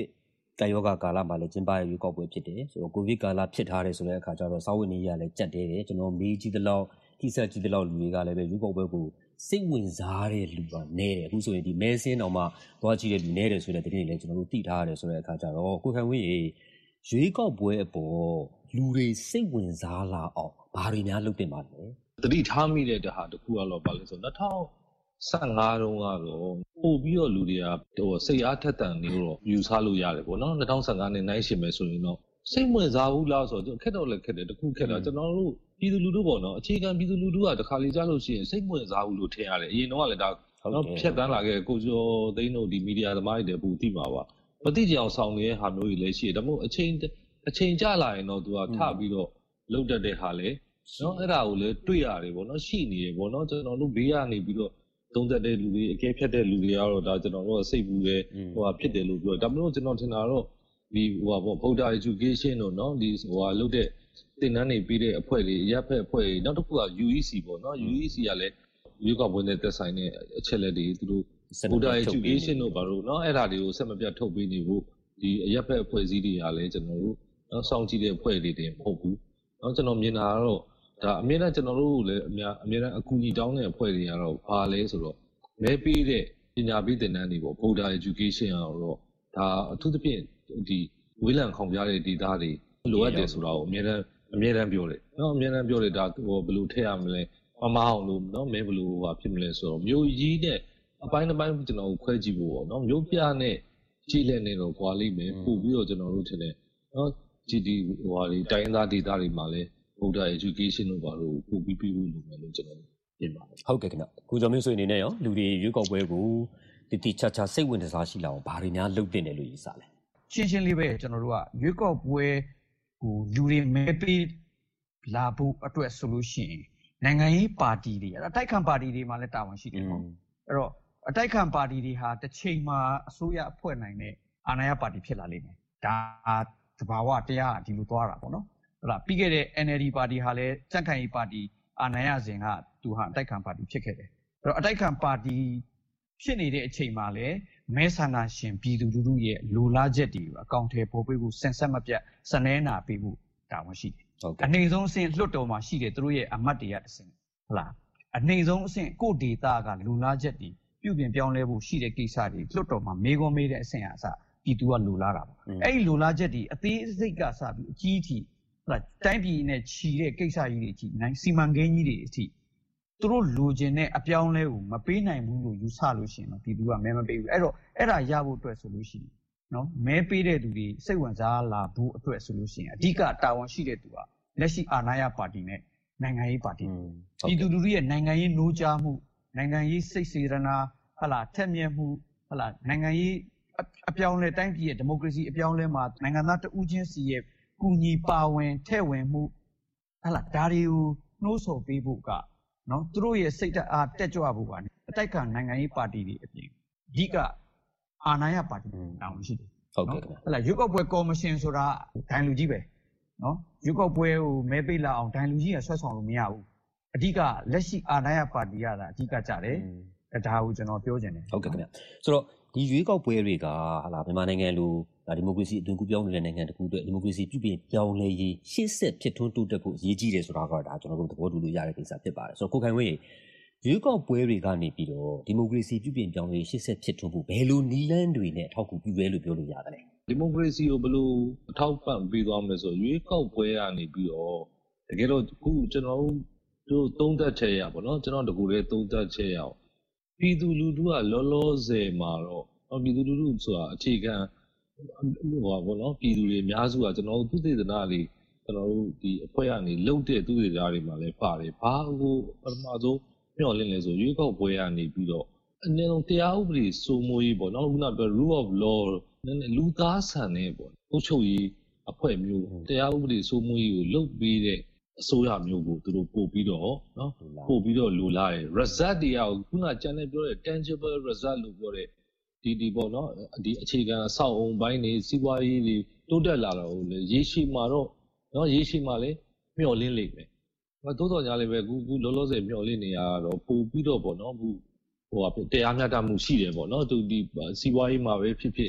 ကယောဂကာလမှာလည်းကျင်းပရရွေးကောက်ပွဲဖြစ်တယ်ဆိုတော့ကိုဗစ်ကာလဖြစ်ထားတယ်ဆိုတဲ့အခါကျတော့စာဝတ်နေရလည်းကြက်တဲတယ်ကျွန်တော်မေးကြည့်သလောက်ထိစပ်ကြည့်သလောက်လူတွေကလည်းပဲရွေးကောက်ပွဲကိုစိတ်ဝင်စားတဲ့လူကနဲတယ်အခုဆိုရင်ဒီမဲစင်းတော်မှာသွားကြည့်တဲ့လူနဲတယ်ဆိုတဲ့တတိယလည်းကျွန်တော်တို့သိထားရတယ်ဆိုတဲ့အခါကျတော့ကိုခိုင်ဝင်းရေရွေးကောက်ပွဲအပေါ်လူတွေစိတ်ဝင်စားလာအောင်ဘာတွေများလုပ်တင်ပါလဲတတိထားမိတဲ့တဟာတခုကတော့ပါလဲဆိုတော့၂၀၁၅တုန်းကတော့ပို့ပြီးတော့လူတွေကဟိုစိတ်အားထက်သန်နေတော့ယူဆလို့ရတယ်ပေါ့နော်၂၀၁၅နဲ့နိုင်ရှင်မယ်ဆိုရင်တော့စိတ်ဝင်စားဘူးလားဆိုတော့ခက်တော့လည်းခက်တယ်တခုခက်တော့ကျွန်တော်တို့ပြည်သူလူထုပေါ့နော်အခြေခံပြည်သူလူထုကတခါလေကြားလို့ရှိရင်စိတ်ဝင်စားဘူးလို့ထင်ရတယ်အရင်တော့ကလည်းဒါတော့ဖြတ်တန်းလာခဲ့ကိုကျော်သိန်းတို့ဒီမီဒီယာသမားတွေတည်းပူသိမှာပါမသိကြအောင်ဆောင်နေတဲ့ဟာမျိုးတွေလည်းရှိတယ်ဒါမှမဟုတ်အချိန်အချိန်ကြလာရင်တော့သူကထပြီးတော့လှုပ်တတ်တဲ့ဟာလေနော်အဲ့ဒါကိုလည်းတွေ့ရတယ်ပေါ့နော်ရှိနေတယ်ပေါ့နော်ကျွန်တော်တို့ဘေးကနေပြီးတော့သုံးသက်တဲ့လူတွေအကဲဖြတ်တဲ့လူတွေကတော့ဒါကျွန်တော်တို့စိတ်ဘူးလေဟိုဟာဖြစ်တယ်လို့ပြောဒါမှမဟုတ်ကျွန်တော်ထင်တာတော့ဒီဟိုဟာပေါ့ Buddha Education တို့နော်ဒီဟိုဟာလုပ်တဲ့သင်တန်းတွေပြီးတဲ့အဖွဲ့တွေရပ်ဖက်အဖွဲ့တွေနောက်တစ်ခုက U E C ပေါ့နော် U E C ကလည်းရွေးကောက်ပွဲနဲ့သက်ဆိုင်တဲ့အချက်လက်တွေသူတို့ Buddha Education တို့ဘာလို့နော်အဲ့ဒါတွေကိုဆက်မပြတ်ထုတ်ပေးနေဖို့ဒီရပ်ဖက်အဖွဲ့အစည်းတွေကလည်းကျွန်တော်တို့နော်စောင့်ကြည့်တဲ့အဖွဲ့တွေတင်မဟုတ်ဘူးနော်ကျွန်တော်မြင်တာကတော့ဒါအမြဲတမ်းကျွန်တော်တို့လည်းအများအမြဲတမ်းအကူအညီတောင်းတဲ့အဖွဲ့တွေကတော့ဘာလဲဆိုတော့မဲပေးတဲ့ပညာပေးသင်တန်းတွေပေါ့ Buddha Education ကတော့ဒါအထူးသဖြင့်ဒီဝေးလံခေါင်ပြတဲ့ data တွေလိုအပ်တယ်ဆိုတာကိုအမြဲတမ်းအမြဲတမ်းပြောတယ်နော်အမြဲတမ်းပြောတယ်ဒါဟိုဘယ်လိုထည့်ရမလဲမမအောင်လို့နော်မဲဘယ်လိုဟာဖြစ်မလဲဆိုတော့မျိုးကြီးနဲ့အပိုင်းတစ်ပိုင်းကျွန်တော်ခွဲကြည့်ဖို့ပေါ့နော်မျိုးပြနဲ့ကြည့်လက်နေတော့ကွာလိမ့်မယ်ပို့ပြီးတော့ကျွန်တော်တို့ထင်တယ်နော်ဒီဒီဟိုဟာတွေတိုင်းသား data တွေမှာလည်းBuddha Education တို့ဘာလို့ပို့ပြီးပြီးလို့လုပ်မယ်လို့ကျွန်တော်မြင်ပါတယ်ဟုတ်ကဲ့ခင်ဗျကိုကျော်မင်းဆိုအနေနဲ့ရောလူတွေရွေးကောက်ပွဲကိုတတိချာချာစိတ်ဝင်စားရှိလာအောင်ဘာတွေများလုပ်တင်တယ်လို့ယူဆလဲရှင်းရှင်းလေးပဲကျွန်တော်တို့ကရွေးကောက်ပွဲဟိုလူတွေမဲပေးလာဖို့အတွက်ဆိုလို့ရှိရင်နိုင်ငံရေးပါတီတွေအတိုက်ခံပါတီတွေမှာလည်းတာဝန်ရှိတယ်ပေါ့အဲ့တော့အတိုက်ခံပါတီတွေဟာတစ်ချိန်မှာအစိုးရအဖွဲ့နိုင်တဲ့အာဏာရပါတီဖြစ်လာလိမ့်မယ်ဒါသဘာဝတရားဒီလိုသွားတာပေါ့နော်ဟုတ်လားပြီးခဲ့တဲ့ N L D ပါတီဟာလည်းစံခိုင်ရေးပါတီအာဏာရစဉ်ကသူဟာအတိုက်ခံပါတီဖြစ်ခဲ့တယ်အဲ့တော့အတိုက်ခံပါတီဖြစ်နေတဲ့အချိန်မှာလည်းမဲဆန္ဒရှင်ပြည်သူလူထုရဲ့လိုလားချက်တွေကိုအကောင့်ထဲပေါ်ပေးဖို့စင်ဆက်မပြတ်စနဲနာပေးဖို့တာဝန်ရှိတယ်။အနေဆုံးအဆင့်လွှတ်တော်မှာရှိတဲ့သူတို့ရဲ့အမတ်တွေကတစ်ဆင့်ဟုတ်လားအနေဆုံးအဆင့်ကိုဒေတာကလိုလားချက်တွေပြုပြင်ပြောင်းလဲဖို့ရှိတဲ့ကိစ္စတွေလွှတ်တော်မှာမေးခွန်းမေးတဲ့အဆင့်အစပြည်သူကလိုလားတာပေါ့။အဲ့ဒီလိုလားချက်တွေအသေးစိတ်ကစပြီးအကြီးအထိဟုတ်လားတိုင်းပြည်နဲ့ခြီးတဲ့ကိစ္စကြီးတွေအထိနိုင်စီမံကိန်းကြီးတွေအထိသူတို့လိုချင်တဲ့အပြောင်းလဲကိုမပေးနိုင်ဘူးလို့ယူဆလို့ရှိရင်တော့ပြည်သူကမဲမပေးဘူးအဲ့တော့အဲ့ဒါရဖို့အတွက်ဆိုလို့ရှိရင်နော်မဲပေးတဲ့သူတွေစိတ်ဝင်စားလာဖို့အတွက်ဆိုလို့ရှိရင်အဓိကတာဝန်ရှိတဲ့သူကလက်ရှိအာဏာရပါတီနဲ့နိုင်ငံရေးပါတီပြည်သူလူထုရဲ့နိုင်ငံရေးနှိုးကြားမှုနိုင်ငံရေးစိတ်စေတနာဟလာထက်မြက်မှုဟလာနိုင်ငံရေးအပြောင်းလဲတိုင်းပြည်ရဲ့ဒီမိုကရေစီအပြောင်းလဲမှာနိုင်ငံသားတဦးချင်းစီရဲ့ကူညီပါဝင်ထည့်ဝင်မှုဟလာဒါတွေကိုနှိုးဆော်ပေးဖို့ကနော်သူတို့ရဲ့စိတ်အားတက်ကြွဖို့ကအတိုက်ခံနိုင်ငံရေးပါတီတွေအပြင်အဓိကအာဏာရပါတီတွေတောင်းရှိတယ်ဟုတ်ကဲ့ခင်ဗျဟလာရွေးကောက်ပွဲကော်မရှင်ဆိုတာဒိုင်လူကြီးပဲနော်ရွေးကောက်ပွဲကိုမဲပေးလာအောင်ဒိုင်လူကြီးကဆွဲဆောင်လို့မရဘူးအဓိကလက်ရှိအာဏာရပါတီကသာအဓိကကြတယ်ဒါကိုကျွန်တော်ပြောချင်တယ်ဟုတ်ကဲ့ခင်ဗျဆိုတော့ဒီရွေးကောက်ပွဲတွေကဟာလာမြန်မာနိုင်ငံလိုဒီမိုကရေစီအသွင်ကူးပြောင်းနေတဲ့နိုင်ငံတစ်ခုအတွက်ဒီမိုကရေစီပြုပြင်ပြောင်းလဲရေးရှေ့ဆက်ဖြစ်ထွန်းတိုးတက်ဖို့အရေးကြီးတယ်ဆိုတာကတော့ဒါကျွန်တော်တို့သဘောတူလို့ရတဲ့ကိစ္စဖြစ်ပါတယ်ဆိုတော့ကိုခိုင်ဝင်းရွေးကောက်ပွဲတွေကနေပြီးတော့ဒီမိုကရေစီပြုပြင်ပြောင်းလဲရေးရှေ့ဆက်ဖြစ်ထွန်းဖို့ဘယ်လိုနည်းလမ်းတွေနဲ့အထောက်အကူပြုရဲလို့ပြောလို့ရတယ်လဲဒီမိုကရေစီကိုဘယ်လိုအထောက်ပံ့ပေးသွားမလဲဆိုရွေးကောက်ပွဲကနေပြီးတော့တကယ်တော့အခုကျွန်တော်တို့သုံးသပ်ချက်ရပါတော့ကျွန်တော်တကူလေးသုံးသပ်ချက်ရအောင်ပြည်သူလူထုကလောလောဆယ်မှာတော့ပြည်သူလူထုဆိုတာအခြေခံဟိုပါဘောနော်ပြည်သူတွေအများစုကကျွန်တော်တို့သူသေသနာလေးကျွန်တော်တို့ဒီအဖွဲ့ကနေလှုပ်တဲ့သူသေသနာတွေမှာလည်းပါတယ်ဘာကိုပထမဆုံးမျှော်လင့်လဲဆိုရွေးကောက်ပွဲကနေပြီးတော့အနည်းဆုံးတရားဥပဒေစိုးမိုးရေးပေါ့နော်ခုနပြော rule of law နည်းနည်းလူသားဆန်နေပေါ့အုပ်ချုပ်ရေးအဖွဲ့မျိုးတရားဥပဒေစိုးမိုးရေးကိုလှုပ်ပေးတဲ့အစိုးရမျိုးကိုသူတို့ပို့ပြီးတော့နော်ပို့ပြီးတော့လူလာတယ် result တွေကခုနကျန်နေပြောတဲ့ tangible result လို့ပြောတဲ့ဒီဒီပေါ့နော်ဒီအခြေခံအဆောက်အုံပိုင်းတွေစီးပွားရေးတွေတိုးတက်လာတော့လေရေရှည်မှာတော့နော်ရေရှည်မှာလည်းမျှော်လင့်လိမ့်မယ်။ဘာသို့တော်ညာလည်းပဲခုခုလောလောဆယ်မျှော်လင့်နေရတော့ပို့ပြီးတော့ပေါ့နော်ခုဟိုဟာတရားမျှတမှုရှိတယ်ပေါ့နော်သူဒီစီးပွားရေးမှာပဲဖြစ်ဖြစ်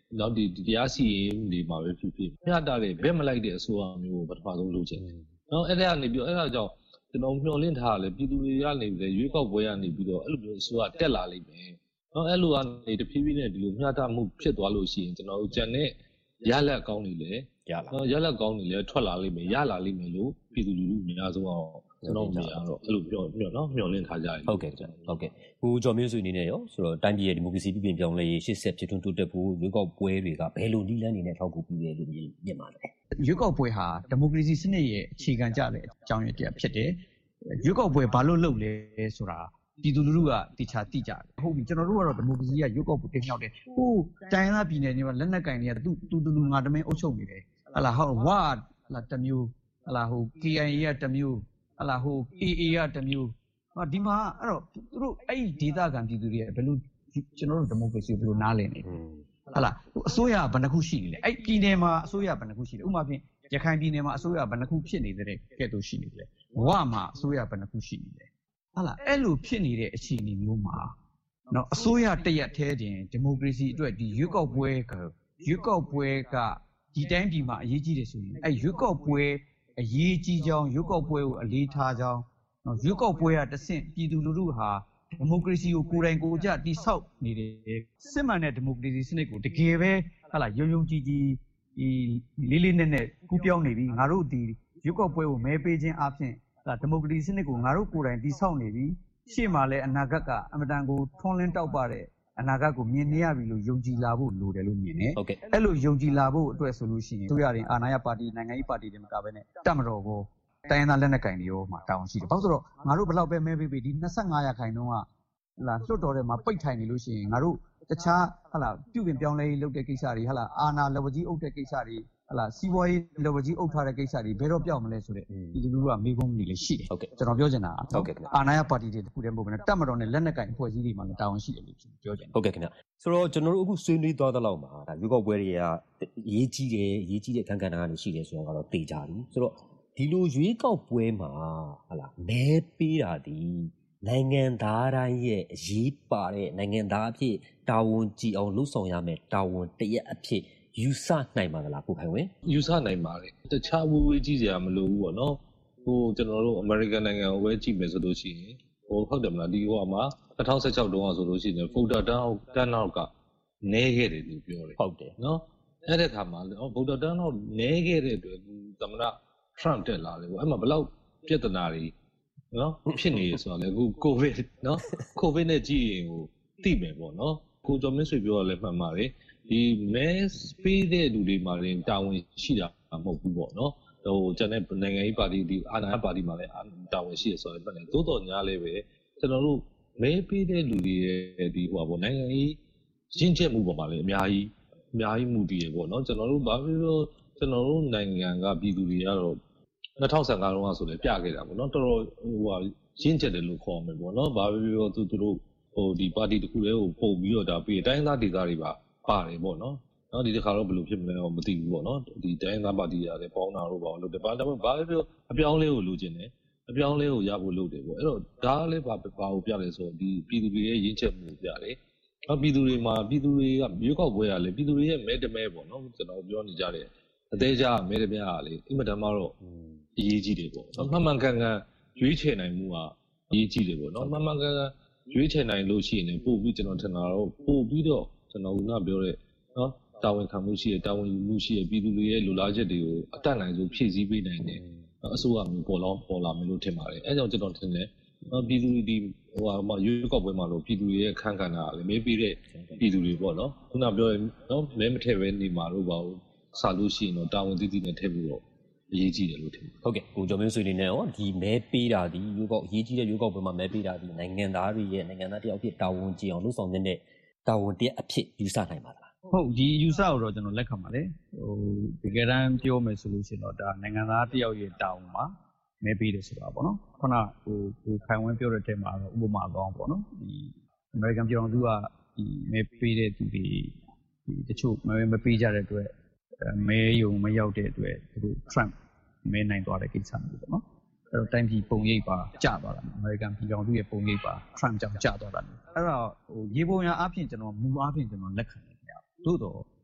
နောက်ဒီတရားစီရင်ဒီမှာပဲဖြစ်ဖြစ်မျှတတဲ့ဘက်မလိုက်တဲ့အစိုးရမျိုးကိုပထမဆုံးလုပ်ချင်တယ်နော်အဲ့ဒါကနေပြီးအဲ့ဒါကြောင့်ကျွန်တော်မျှော်လင့်ထားတယ်ပြည်သူတွေကနေပြီးရွေးကောက်ပွဲကနေပြီးတော့အဲ့လိုမျိုးအစိုးရတက်လာလိမ့်မယ်နော်အဲ့လိုကနေတဖြည်းဖြည်းနဲ့ဒီလိုမျှတမှုဖြစ်သွားလို့ရှိရင်ကျွန်တော်တို့ကြံတဲ့ရလက်ကောင်းနေလေရလာနော်ရလက်ကောင်းနေလေထွက်လာလိမ့်မယ်ရလာလိမ့်မယ်လို့ပြည်သူလူထုအများဆုံးအောင်ကျွန်တော်မြင်ရတော့အဲ့လိုပြောပြောနော်မျှော်လင့်ထားကြတယ်ဟုတ်ကဲ့ဟုတ်ကဲ့ကိုကျော်မင်းစုအနေနဲ့ရောဆိုတော့တိုင်းပြည်ရဲ့ဒီမိုကရေစီပြည်ပြင်ပြောင်းလဲရေးရှေ့ဆက်ဖြစ်ထွန်းတိုးတက်ဖို့ရွေးကောက်ပွဲတွေကဘယ်လိုနည်းလမ်းတွေနဲ့ထောက်ကူပြုရဲလို့မြင်ပါလဲရွေးကောက်ပွဲဟာဒီမိုကရေစီစနစ်ရဲ့အခြေခံကျတဲ့အကြောင်းရင်းတရားဖြစ်တယ်ရွေးကောက်ပွဲဘာလို့လုပ်လဲဆိုတာပြည်သူလူထုကတိချာတိကြတယ်ဟုတ်ပြီကျွန်တော်တို့ကတော့ဒီမိုကရေစီကရွေးကောက်ပွဲတင်မြှောက်တယ်ဟိုတိုင်းသားပြည်နယ်တွေမှာလက်နက်ကင်တွေကသူတူတူလူငါတမင်းအုပ်ချုပ်နေတယ်ဟလာဟုတ်ဝါလာတမျိုးဟလာဟို K I A ကတမျိုးဟလာဟို A A ကတမျိုးဟာဒီမှာအဲ့တော့သူတို့အဲ့ဒီဒေသခံပြည်သူတွေဘယ်လိုကျွန်တော်တို့ဒီမိုကရေစီဘယ်လိုနားလည်နေဟလာအစိုးရဘယ်နှခုရှိနေလဲအဲ့ပြည်နယ်မှာအစိုးရဘယ်နှခုရှိလဲဥပမာဖြင့်ရခိုင်ပြည်နယ်မှာအစိုးရဘယ်နှခုဖြစ်နေတဲ့ကဲ့သို့ရှိနေတယ်ဝါမှာအစိုးရဘယ်နှခုရှိနေလဲဟာလားအဲ့လိုဖြစ်နေတဲ့အခြေအနေမျိုးမှာနော်အစိုးရတရက်သေးတင်ဒီမိုကရေစီအတွက်ဒီရွေးကောက်ပွဲကရွေးကောက်ပွဲကဒီတိုင်းပြည်မှာအရေးကြီးတယ်ဆိုရင်အဲ့ရွေးကောက်ပွဲအရေးကြီးကြောင်းရွေးကောက်ပွဲကိုအလေးထားကြောင်းနော်ရွေးကောက်ပွဲကတဆင့်ပြည်သူလူထုဟာဒီမိုကရေစီကိုကိုယ်တိုင်ကိုယ်ကျတိဆောက်နေတယ်စစ်မှန်တဲ့ဒီမိုကရေစီစနစ်ကိုတကယ်ပဲဟာလားယုံယုံကြည်ကြည်ဒီလေးလေးနက်နက်ကူးပြောင်းနေပြီငါတို့ဒီရွေးကောက်ပွဲကိုမဲပေးခြင်းအပြင်ဒီမိုကရေစီစနစ်ကိုငါတို့ကိုယ်တိုင်တည်ဆောက်နေပြီရှေ့မှာလည်းအနာဂတ်ကအမတန်ကိုထွန်းလင်းတောက်ပတဲ့အနာဂတ်ကိုမြင်နေရပြီလို့ယုံကြည်လာဖို့လိုတယ်လို့မြင်တယ်ဟုတ်ကဲ့အဲ့လိုယုံကြည်လာဖို့အတွက်ဆိုလို့ရှိရင်တို့ရရင်အာဏာရပါတီနိုင်ငံရေးပါတီတွေမကဘဲနဲ့တပ်မတော်ကိုတိုင်းရင်းသားလက်နက်ကိုင်တွေရောမှာတာဝန်ရှိတယ်ဘာလို့ဆိုတော့ငါတို့ဘယ်လောက်ပဲမဲပေးပေးဒီ၂၅ရာခိုင်နှုန်းကဟလာလွတ်တော်ထဲမှာပိတ်ထိုင်နေလို့ရှိရင်ငါတို့တခြားဟလာပြုပြင်ပြောင်းလဲရေးလုပ်တဲ့ကိစ္စတွေဟလာအာဏာလက်ဝကြီးအုပ်တဲ့ကိစ္စတွေဟလာစီးပွားရေးလက်ဝကြီးအုပ်ထားတဲ့ကိစ္စတွေဘယ်တော့ပြောင်းမလဲဆိုတဲ့ဒီလူလူကမေးခွန်းတွေလည်းရှိတယ်ဟုတ်ကဲ့ကျွန်တော်ပြောချင်တာဟုတ်ကဲ့အာဏာရပါတီတွေတခုတည်းမဟုတ်ဘဲနဲ့တပ်မတော်နဲ့လက်နက်ကိုင်အဖွဲ့အစည်းတွေမှာလည်းတာဝန်ရှိတယ်လို့ပြောချင်တယ်ဟုတ်ကဲ့ခင်ဗျဆိုတော့ကျွန်တော်တို့အခုဆွေးနွေးသွားသလောက်မှာဒါရွေးကောက်ပွဲတွေကအရေးကြီးတယ်အရေးကြီးတဲ့အခန်းကဏ္ဍကနေရှိတယ်ဆိုတော့ကတော့သိကြပြီဆိုတော့ဒီလိုရွေးကောက်ပွဲမှာဟာလာမဲပေးတာဒီနိုင်ငံသားတိုင်းရဲ့အရေးပါတဲ့နိုင်ငံသားအဖြစ်တာဝန်ကြည်အောင်လှုပ်ဆောင်ရမယ်တာဝန်တရက်အဖြစ်ယူဆနိုင်ပါသလားကိုခိုင်ဝင်းယူဆနိုင်ပါတယ်တခြားဝေးဝေးကြည့်စရာမလိုဘူးပေါ့နော်ဟိုကျွန်တော်တို့ American နိုင်ငံကိုပဲကြည့်မယ်ဆိုလို့ရှိရင်ဟိုဟုတ်တယ်မလားဒီဟိုမှာ၂၀၁၆တုန်းကဆိုလို့ရှိရင် voter turnout turnout ကနည်းခဲ့တယ်လို့ပြောတယ်ဟုတ်တယ်နော်အဲ့တဲ့ခါမှာ voter turnout နည်းခဲ့တဲ့အတွက်သမ္မတ Trump တက်လာတယ်ပေါ့အဲ့မှာဘယ်လောက်ပြဿနာတွေနော်ဖြစ်နေရဆိုတော့လေအခု COVID နော် COVID နဲ့ကြည့်ရင်ဟိုသိမယ်ပေါ့နော်ကိုကျော်မင်းဆွေပြောရလဲမှန်ပါတယ်ဒီမဲပေးတဲ့လူတွေမှာရင်တာဝန်ရှိတာမဟုတ်ဘူးပေါ့နော်ဟိုကျန်တဲ့နိုင်ငံရေးပါတီဒီအာဏာရပါတီမှာလည်းတာဝန်ရှိရဆိုတော့မှန်တယ်သို့တော်ညာလည်းပဲကျွန်တော်တို့မဲပေးတဲ့လူတွေရဲ့ဒီဟိုပေါ့နိုင်ငံရေးရှင်းချက်မှုပေါ်မှာလည်းအများကြီးအများကြီးမူတည်ရပေါ့နော်ကျွန်တော်တို့ဘာဖြစ်လို့ကျွန်တော်တို့နိုင်ငံကပြည်သူတွေကတော့၂၀၁၅တုန်းကဆိုလည်းပြခဲ့တာပေါ့နော်တော်တော်ဟိုဟာရှင်းချက်တယ်လို့ခေါ်မယ်ပေါ့နော်ဘာဖြစ်လို့သူတို့ဟိုဒီပါတီတစ်ခုတည်းကိုပုံပြီးတော့ဒါပြီးတိုင်းသားဒေသတွေပါပါတယ်ပေါ့နော်နော်ဒီတစ်ခါတော့ဘယ်လိုဖြစ်မလဲတော့မသိဘူးပေါ့နော်ဒီတိုင်းသားပါတီရတယ်ပေါင်းတာတော့ဘာလို့လဲဘာဒါပေမဲ့ဘာပဲပြောအပြောင်းလဲကိုလိုချင်တယ်အပြောင်းလဲကိုရဖို့လုပ်တယ်ပေါ့အဲ့တော့ဒါလည်းဘာဘာကိုပြလဲဆိုတော့ဒီပြည်သူတွေရဲ့ရင်းချက်မှုပြတယ်နော်ပြည်သူတွေမှာပြည်သူတွေကရွေးကောက်ပွဲရလဲပြည်သူတွေရဲ့မဲတမဲပေါ့နော်ကျွန်တော်ပြောနေကြတယ်အသေးချာမဲတမဲကလေအင်မတန်မှတော့အရေးကြီးတယ်ပေါ့နော်မှန်မှန်ကန်ကန်ရွေးချယ်နိုင်မှုကအရေးကြီးတယ်ပေါ့နော်မှန်မှန်ကန်ကန်ရွေးချယ်နိုင်လို့ရှိရင်ပို့ပြီးကျွန်တော်ထင်တာတော့ပို့ပြီးတော့ကျွန်တော်ကပြောတဲ့နော်တာဝန်ခံမှုရှိရတာဝန်ယူမှုရှိရပြည်သူတွေရဲ့လူလားချက်တွေကိုအတတ်နိုင်ဆုံးဖြည့်ဆည်းပေးနိုင်တယ်အစိုးရမျိုးပေါ်လောပေါ်လာမယ်လို့ထင်ပါတယ်အဲကြောင့်ကျွန်တော်ထင်တယ်နော်ပြည်သူဒီဟိုဟာရွေးကောက်ပွဲမှာလို့ပြည်သူတွေရဲ့ခန့်ခန့်တာလည်းမေးပြီးတဲ့ပြည်သူတွေပေါ့နော်ခုနပြောရင်နော်မဲမထည့်ပဲနေမှာတော့ပါဘူးစာလို့ရှိရင်တော့တာဝန်တည်တည်နဲ့ထည့်ပြီးတော့အရေးကြီးတယ်လို့ထင်တယ်ဟုတ်ကဲ့ကိုကျော်မင်းဆွေနေနဲ့ရောဒီမဲပေးတာဒီရွေးကောက်အရေးကြီးတဲ့ရွေးကောက်ပွဲမှာမဲပေးတာဒီနိုင်ငံသားတွေရဲ့နိုင်ငံသားတယောက်ဖြစ်တာဝန်ကြည်အောင်လှုပ်ဆောင်တဲ့တာဝန်တရက်အဖြစ်ယူဆနိုင်ပါလားဟုတ်ဒီယူဆကိုတော့ကျွန်တော်လက်ခံပါတယ်ဟိုတကယ်တမ်းပြောမယ်ဆိုလို့ရှိရင်တော့ဒါနိုင်ငံသားတယောက်ရဲ့တာဝန်ပါမဲပေးတယ်ဆိုတာပေါ့နော်ခုနဟိုဟိုခိုင်ဝန်းပြောတဲ့အထက်မှာတော့ဥပမာကောင်းပေါ့နော်ဒီ American ပြည်တော်စုကဒီမဲပေးတဲ့သူတွေဒီတချို့မဲမပေးကြတဲ့အတွက်မဲယုံမရောက်တဲ့အတွက်သူတို့ Trump မဲနိုင်သွားတဲ့ကိစ္စမျိုးပေါ့နော်အဲ့တော့တိုင်းပြည်ပုံရိပ်ပါကျသွားတာ American ပြည်တော်စုရဲ့ပုံရိပ်ပါ Trump ကြောင့်ကျသွားတာအဲ့တော့ဟိုရေပုံရအဖြစ်ကျွန်တော်မူအားဖြင့်ကျွန်တော်လက်ခံတယ်ခင်ဗျာသို့တော့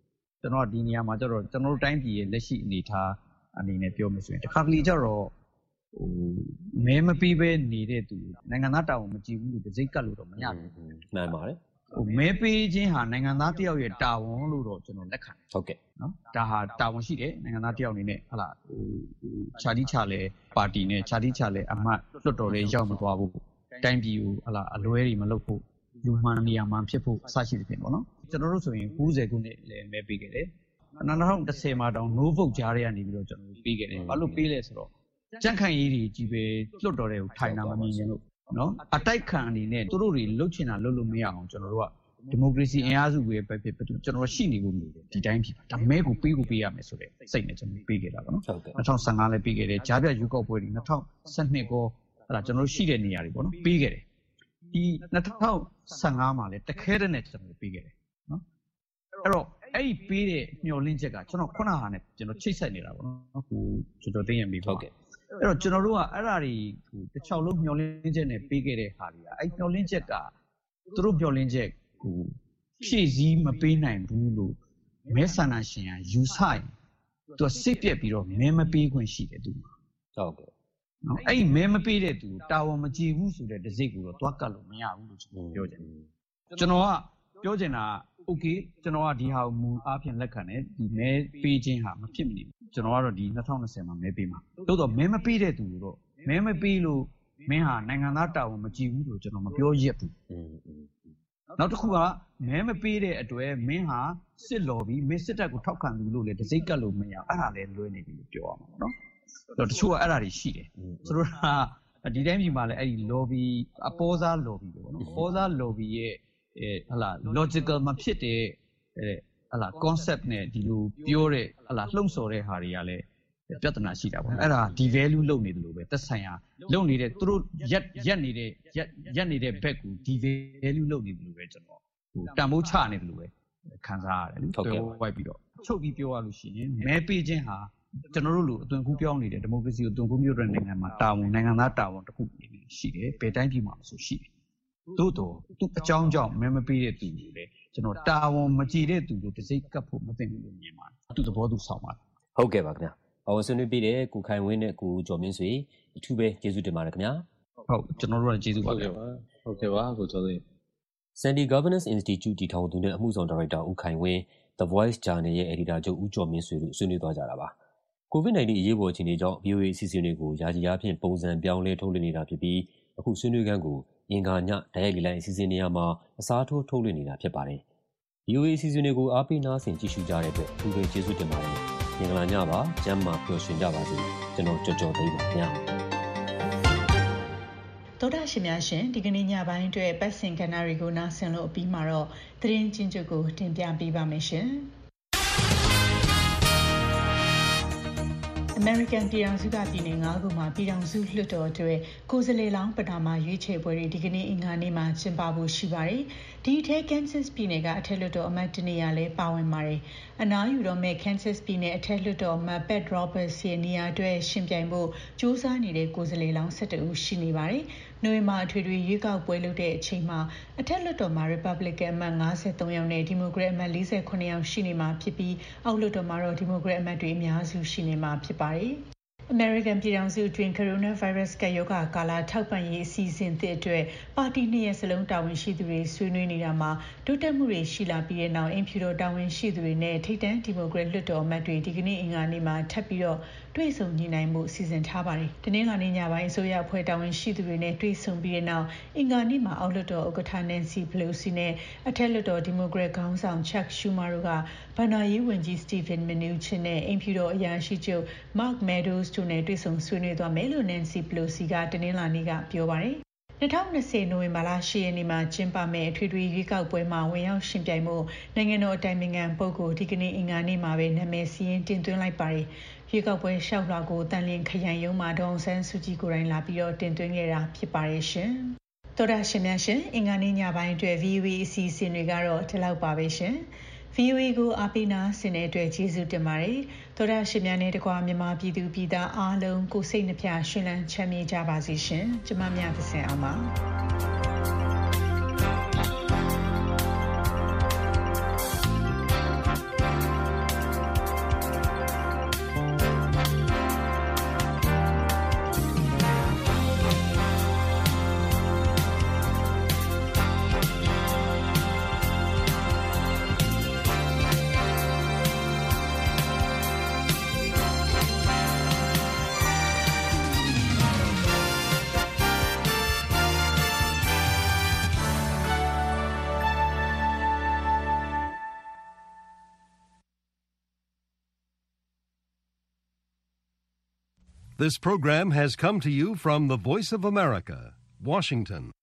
ကျွန်တော်ဒီနေရာမှာကျတော့ကျွန်တော်တို့တိုင်းပြည်ရဲ့လက်ရှိအနေထားအနေနဲ့ပြောမယ်ဆိုရင်တစ်ခါတလေကျတော့ဟိုမဲမပြီးပဲနေတဲ့သူနိုင်ငံသားတာဝန်မကြည့်ဘူးလို့တစိမ့်ကတ်လို့တော့မရဘူးမှန်ပါတယ်ဟိုမဲပေးခြင်းဟာနိုင်ငံသားတယောက်ရဲ့တာဝန်လို့တော့ကျွန်တော်လက်ခံဟုတ်ကဲ့နော်ဒါဟာတာဝန်ရှိတယ်နိုင်ငံသားတယောက်အနေနဲ့ဟလာဟိုခြားတိခြားလဲပါတီနဲ့ခြားတိခြားလဲအမတ်လွတ်တော်လေးရောက်မသွားဘူးတိုင်းပြည်ကိုဟလာအလွဲတွေမလုပ်ဖို့လူမှန်နေရာမှဖြစ်ဖို့အစရှိသဖြင့်ပေါ့နော်ကျွန်တော်တို့ဆိုရင်၉၀ခုနှစ်လည်းမဲပေးခဲ့တယ်၂၀၁၀မှာတောင် no vote ကြားရနေပြီးတော့ကျွန်တော်တို့ပေးခဲ့တယ်ဘာလို့ပေးလဲဆိုတော့ကြန့်ခိုင်ရေးတွေကြီးပဲလွတ်တော်တွေကိုထိုင်တာမမြင်ရင်လို့နော်အတိုက်ခံအနေနဲ့သူတို့တွေလှုပ်ချင်တာလှုပ်လို့မရအောင်ကျွန်တော်တို့ကဒီမိုကရေစီအင်အားစုတွေပဲဖြစ်ဖြစ်ကျွန်တော်ရှိနေဖို့မျိုးဒီတိုင်းဖြစ်ဒါမဲကိုပေးကိုပေးရမယ်ဆိုတဲ့စိတ်နဲ့ကျွန်တော်ပေးခဲ့တာပေါ့နော်ဟုတ်ကဲ့၂၀၁၅လည်းပေးခဲ့တယ်ကြားပြရွေးကောက်ပွဲတွေ၂၀၁၂ကိုအဲ့ဒါကျွန်တော်ရှိတဲ့နေရာတွေပေါ့နော်ပေးခဲ့တယ်ဒီ၂၀၁၅မှာလည်းတခဲတဲ့နဲ့ကျွန်တော်ပေးခဲ့တယ်နော်အဲ့တော့အဲ့ဒီပေးတဲ့မျှော်လင့်ချက်ကကျွန်တော်ခုနဟာနဲ့ကျွန်တော်ချိတ်ဆက်နေတာပေါ့နော်ဟိုကျွန်တော်သိရင်ပြီဟုတ်ကဲ့အဲ့တော့ကျွန်တော်တို့ကအဲ့ဒါတွေဟိုတစ်ချောင်းလုံးမျှော်လင့်ချက်နဲ့ပေးခဲ့တဲ့ဟာတွေကအဲ့မျှော်လင့်ချက်ကသူတို့မျှော်လင့်ချက်ဟိုဖြည့်စည်းမပေးနိုင်ဘူးလို့မဲဆန္ဒရှင်ကယူဆရင်သူစိတ်ပြက်ပြီးတော့မဲမပေးခွင့်ရှိတယ်သူဟုတ်ကဲ့နော်အဲ့ဒီမဲမပေးတဲ့သူတာဝန်မကြည့်ဘူးဆိုတဲ့တစိတ်ကိုတော့တွားကတ်လို့မရဘူးလို့ကျွန်တော်ပြောချင်တယ်ကျွန်တော်ကပြောချင်တာโอเคကျွန်တော်ကဒီဟာကိုမူအားဖြင့်လက်ခံတယ်ဒီမဲပေးခြင်းဟာမဖြစ်မနေဘူးကျွန်တော်ကတော့ဒီ၂၀၂၀မှာမဲပေးမှာတိုးတော့မဲမပေးတဲ့သူတို့မဲမပေးလို့မင်းဟာနိုင်ငံသားတာဝန်မကြည့်ဘူးလို့ကျွန်တော်မပြောရက်ဘူးနောက်တစ်ခုကမဲမပေးတဲ့အတွက်မင်းဟာစစ်လော်ပြီးမင်းစစ်တပ်ကိုထောက်ခံသူလို့လေတစိမ့်ကတ်လို့မရအဲ့ဒါလည်းလွဲနေပြီလို့ပြောရမှာပေါ့နော်အဲ့တော့တချို့ကအဲ့ဒါတွေရှိတယ်ဆိုတော့ဒီတိုင်းပြည်မှာလည်းအဲ့ဒီ lobby အပေါ်စား lobby ပေါ့နော်အပေါ်စား lobby ရဲ့အဲဟလာ logical မဖြစ်တဲ့အဲဟလာ concept နဲ့ဒီလိုပြောတဲ့ဟလာလှုံ့ဆော်တဲ့ဟာတွေကလည်းပြဿနာရှိတာပေါ့အဲ့ဒါ devalue လုပ်နေတယ်လို့ပဲသက်ဆိုင်ရာလုပ်နေတဲ့သူတို့ရက်ရက်နေတဲ့ရက်ရက်နေတဲ့ back ကို devalue လုပ်နေတယ်လို့ပဲကျွန်တော်ဟိုတန်ဖိုးချနေတယ်လို့ပဲခံစားရတယ်လေပြောဝိုက်ပြီးတော့ချုပ်ပြီးပြောရလို့ရှိရင်မဲပေးခြင်းဟာကျွန်တော်တို့လိုအသွင်ကူးပြောင်းနေတဲ့ဒီမိုကရေစီကိုအသွင်ကူးမျိုးတဲ့နိုင်ငံမှာတာဝန်နိုင်ငံသားတာဝန်တစ်ခုအနေနဲ့ရှိတယ်ဘယ်တိုင်းပြည်မှာဆိုရှိတယ်သို့တော့သူအကြောင်းကြောင့်မဲမပေးတဲ့သူတွေလေကျွန်တော်တာဝန်မကြည့်တဲ့သူတို့တစိမ့်ကပ်ဖို့မသိဘူးလို့မြင်ပါတယ်သူသဘောသူဆောင်ပါတယ်ဟုတ်ကဲ့ပါခင်ဗျာအဝန်ဆွေးနွေးပေးတဲ့ကိုခိုင်ဝင်းနဲ့ကိုကျော်မင်းဆွေအထူးပဲကျေးဇူးတင်ပါတယ်ခင်ဗျာဟုတ်ကျွန်တော်တို့ကကျေးဇူးပါဟုတ်ကဲ့ပါဟုတ်ကဲ့ပါကိုကျော်သိန်း Sandy Governance Institute တည်ထောင်သူနဲ့အမှုဆောင်ဒါရိုက်တာဦးခိုင်ဝင်း The Voice Journal ရဲ့ editor ချုပ်ဦးကျော်မင်းဆွေတို့ဆွေးနွေးသွားကြတာပါကိုဗစ်-၁၉ အရေးပေါ်အခြေအနေကြောင့် ဗီအိုအေ အစီအစဉ်တွေကိုယာယီအားဖြင့်ပုံစံပြောင်းလဲထုတ်လွှင့်နေတာဖြစ်ပြီးအခုဆွေးနွေးခန်းကိုအင်္ဂါညတိုက်ရိုက်လိုင်းအစီအစဉ်နေရာမှာအစားထိုးထုတ်လွှင့်နေတာဖြစ်ပါတယ်။ ဗီအိုအေ အစီအစဉ်တွေကိုအားပေးနားဆင်ကြည့်ရှုကြတဲ့အတွက်အထူးပဲကျေးဇူးတင်ပါတယ်။မင်္ဂလာညပါ။ကျမ်းမာပျော်ရွှင်ကြပါစေ။ကျွန်တော်ကြော်ကြော်သိမ်းပါခင်ဗျာ။သောတာရှင်များရှင်ဒီကနေ့ညပိုင်းအတွက်ပတ်စင်ကဏ္ဍတွေကိုနားဆင်လို့အပြီးမှာတော့သတင်းချင်းချုပ်ကိုတင်ပြပေးပါမယ်ရှင်။ American ပြည်ထောင်စုကပြည်နယ်၅ခုမှာပြည်ထောင်စုလွှတ်တော်အတွက်ကိုယ်စားလှယ်လောင်းပထမရွေးချယ်ပွဲတွေဒီကနေ့အင်္ဂါနေ့မှာကျင်းပဖို့ရှိပါတယ်။ဒီအထက် Kansas ပြည်နယ်ကအထက်လွှတ်တော်အမတ်တနေရာလဲပါဝင်ပါတယ်။အနားယူတော့မဲ့ Kansas ပြည်နယ်အထက်လွှတ်တော်အမတ် Pat Roberts ရဲ့နေရာအတွက်ရှင်ပြိုင်ဖို့စူးစမ်းနေတဲ့ကိုယ်စားလှယ်လောင်း၁၁ဦးရှိနေပါတယ်။နိုဝင်ဘာအထွေထွေရွေးကောက်ပွဲလုပ်တဲ့အချိန်မှာအထက်လွှတ်တော်မှာ Republican အမတ်၅၃ယောက်နဲ့ Democrat အမတ်၄၉ယောက်ရှိနေမှာဖြစ်ပြီးအောက်လွှတ်တော်မှာတော့ Democrat အမတ်တွေအများစုရှိနေမှာဖြစ်ပါတယ်။ American ပြည်ထောင်စုအတွင်း Coronavirus ကပ်ရောဂါကာလထောက်ပံ့ရေးအစီအစဉ်သစ်အတွက်ပါတီနှစ်ရပ်စလုံးတာဝန်ရှိသူတွေဆွေးနွေးနေတာမှာတိုးတက်မှုတွေရှိလာပြီးတဲ့နောက်အင်ဖြူတော်တာဝန်ရှိသူတွေနဲ့ထိပ်တန်းဒီမိုကရက်လွှတ်တော်အမတ်တွေဒီကနေ့အင်္ဂါနေ့မှာထပ်ပြီးတော့တွေ့ဆုံညှိနှိုင်းမှုစီစဉ်ထားပါတယ်။တနင်္လာနေ့ညပိုင်းအစိုးရအဖွဲ့တာဝန်ရှိသူတွေနဲ့တွေ့ဆုံပြီးတဲ့နောက်အင်္ဂါနေ့မှာအောက်လွှတ်တော်ဥက္ကဋ္ဌ Nancy Pelosi နဲ့အထက်လွှတ်တော်ဒီမိုကရက်ခေါင်းဆောင် Chuck Schumer တို့ကဘဏ္ဍာရေးဝန်ကြီး Steven Mnuchin နဲ့အင်ဖြူတော်အရာရှိချုပ် Mark Meadows တို့နဲ့တွေ့ဆုံဆွေးနွေးသွားမယ်လို့ Nancy Pelosi ကတနင်္လာနေ့ကပြောပါတယ်။၂၀၂၀နိုဝင်ဘာလ၈ရက်နေ့မှာကျင်းပမယ့်အထွေထွေရွေးကောက်ပွဲမှာဝင်ရောက်ရှင်ပြိုင်မှုနိုင်ငံတော်အတိုင်ပင်ခံပုဂ္ဂိုလ်ဒီကနေ့အင်္ဂါနေ့မှာပဲနာမည်စာရင်းတင်သွင်းလိုက်ပါတယ်။ရွေးကောက်ပွဲရှောက်လွှာကိုတန်လျင်ခရိုင်ရုံးမှာဒေါအောင်ဆန်းစုကြည်ကိုယ်တိုင်လာပြီးတော့တင်သွင်းခဲ့တာဖြစ်ပါတယ်ရှင်။သောတာရှင်များရှင်အင်္ဂါနေ့ညပိုင်းအတွက် ဗီအိုအေ အစီအစဉ်တွေကတော့ဒီလောက်ပါပဲရှင်။ဗီအိုအေ ကိုအားပေးနာဆင်တဲ့အတွက်ကျေးဇူးတင်ပါတယ်။သောတာရှင်များနဲ့တကွာမြန်မာပြည်သူပြည်သားအားလုံးကိုစိတ်နှပြရှင်လန်းချမ်းမြေ့ကြပါစေရှင်။ကျမမြတ်ပါစေအောင်ပါ။ This program has come to you from the Voice of America, Washington.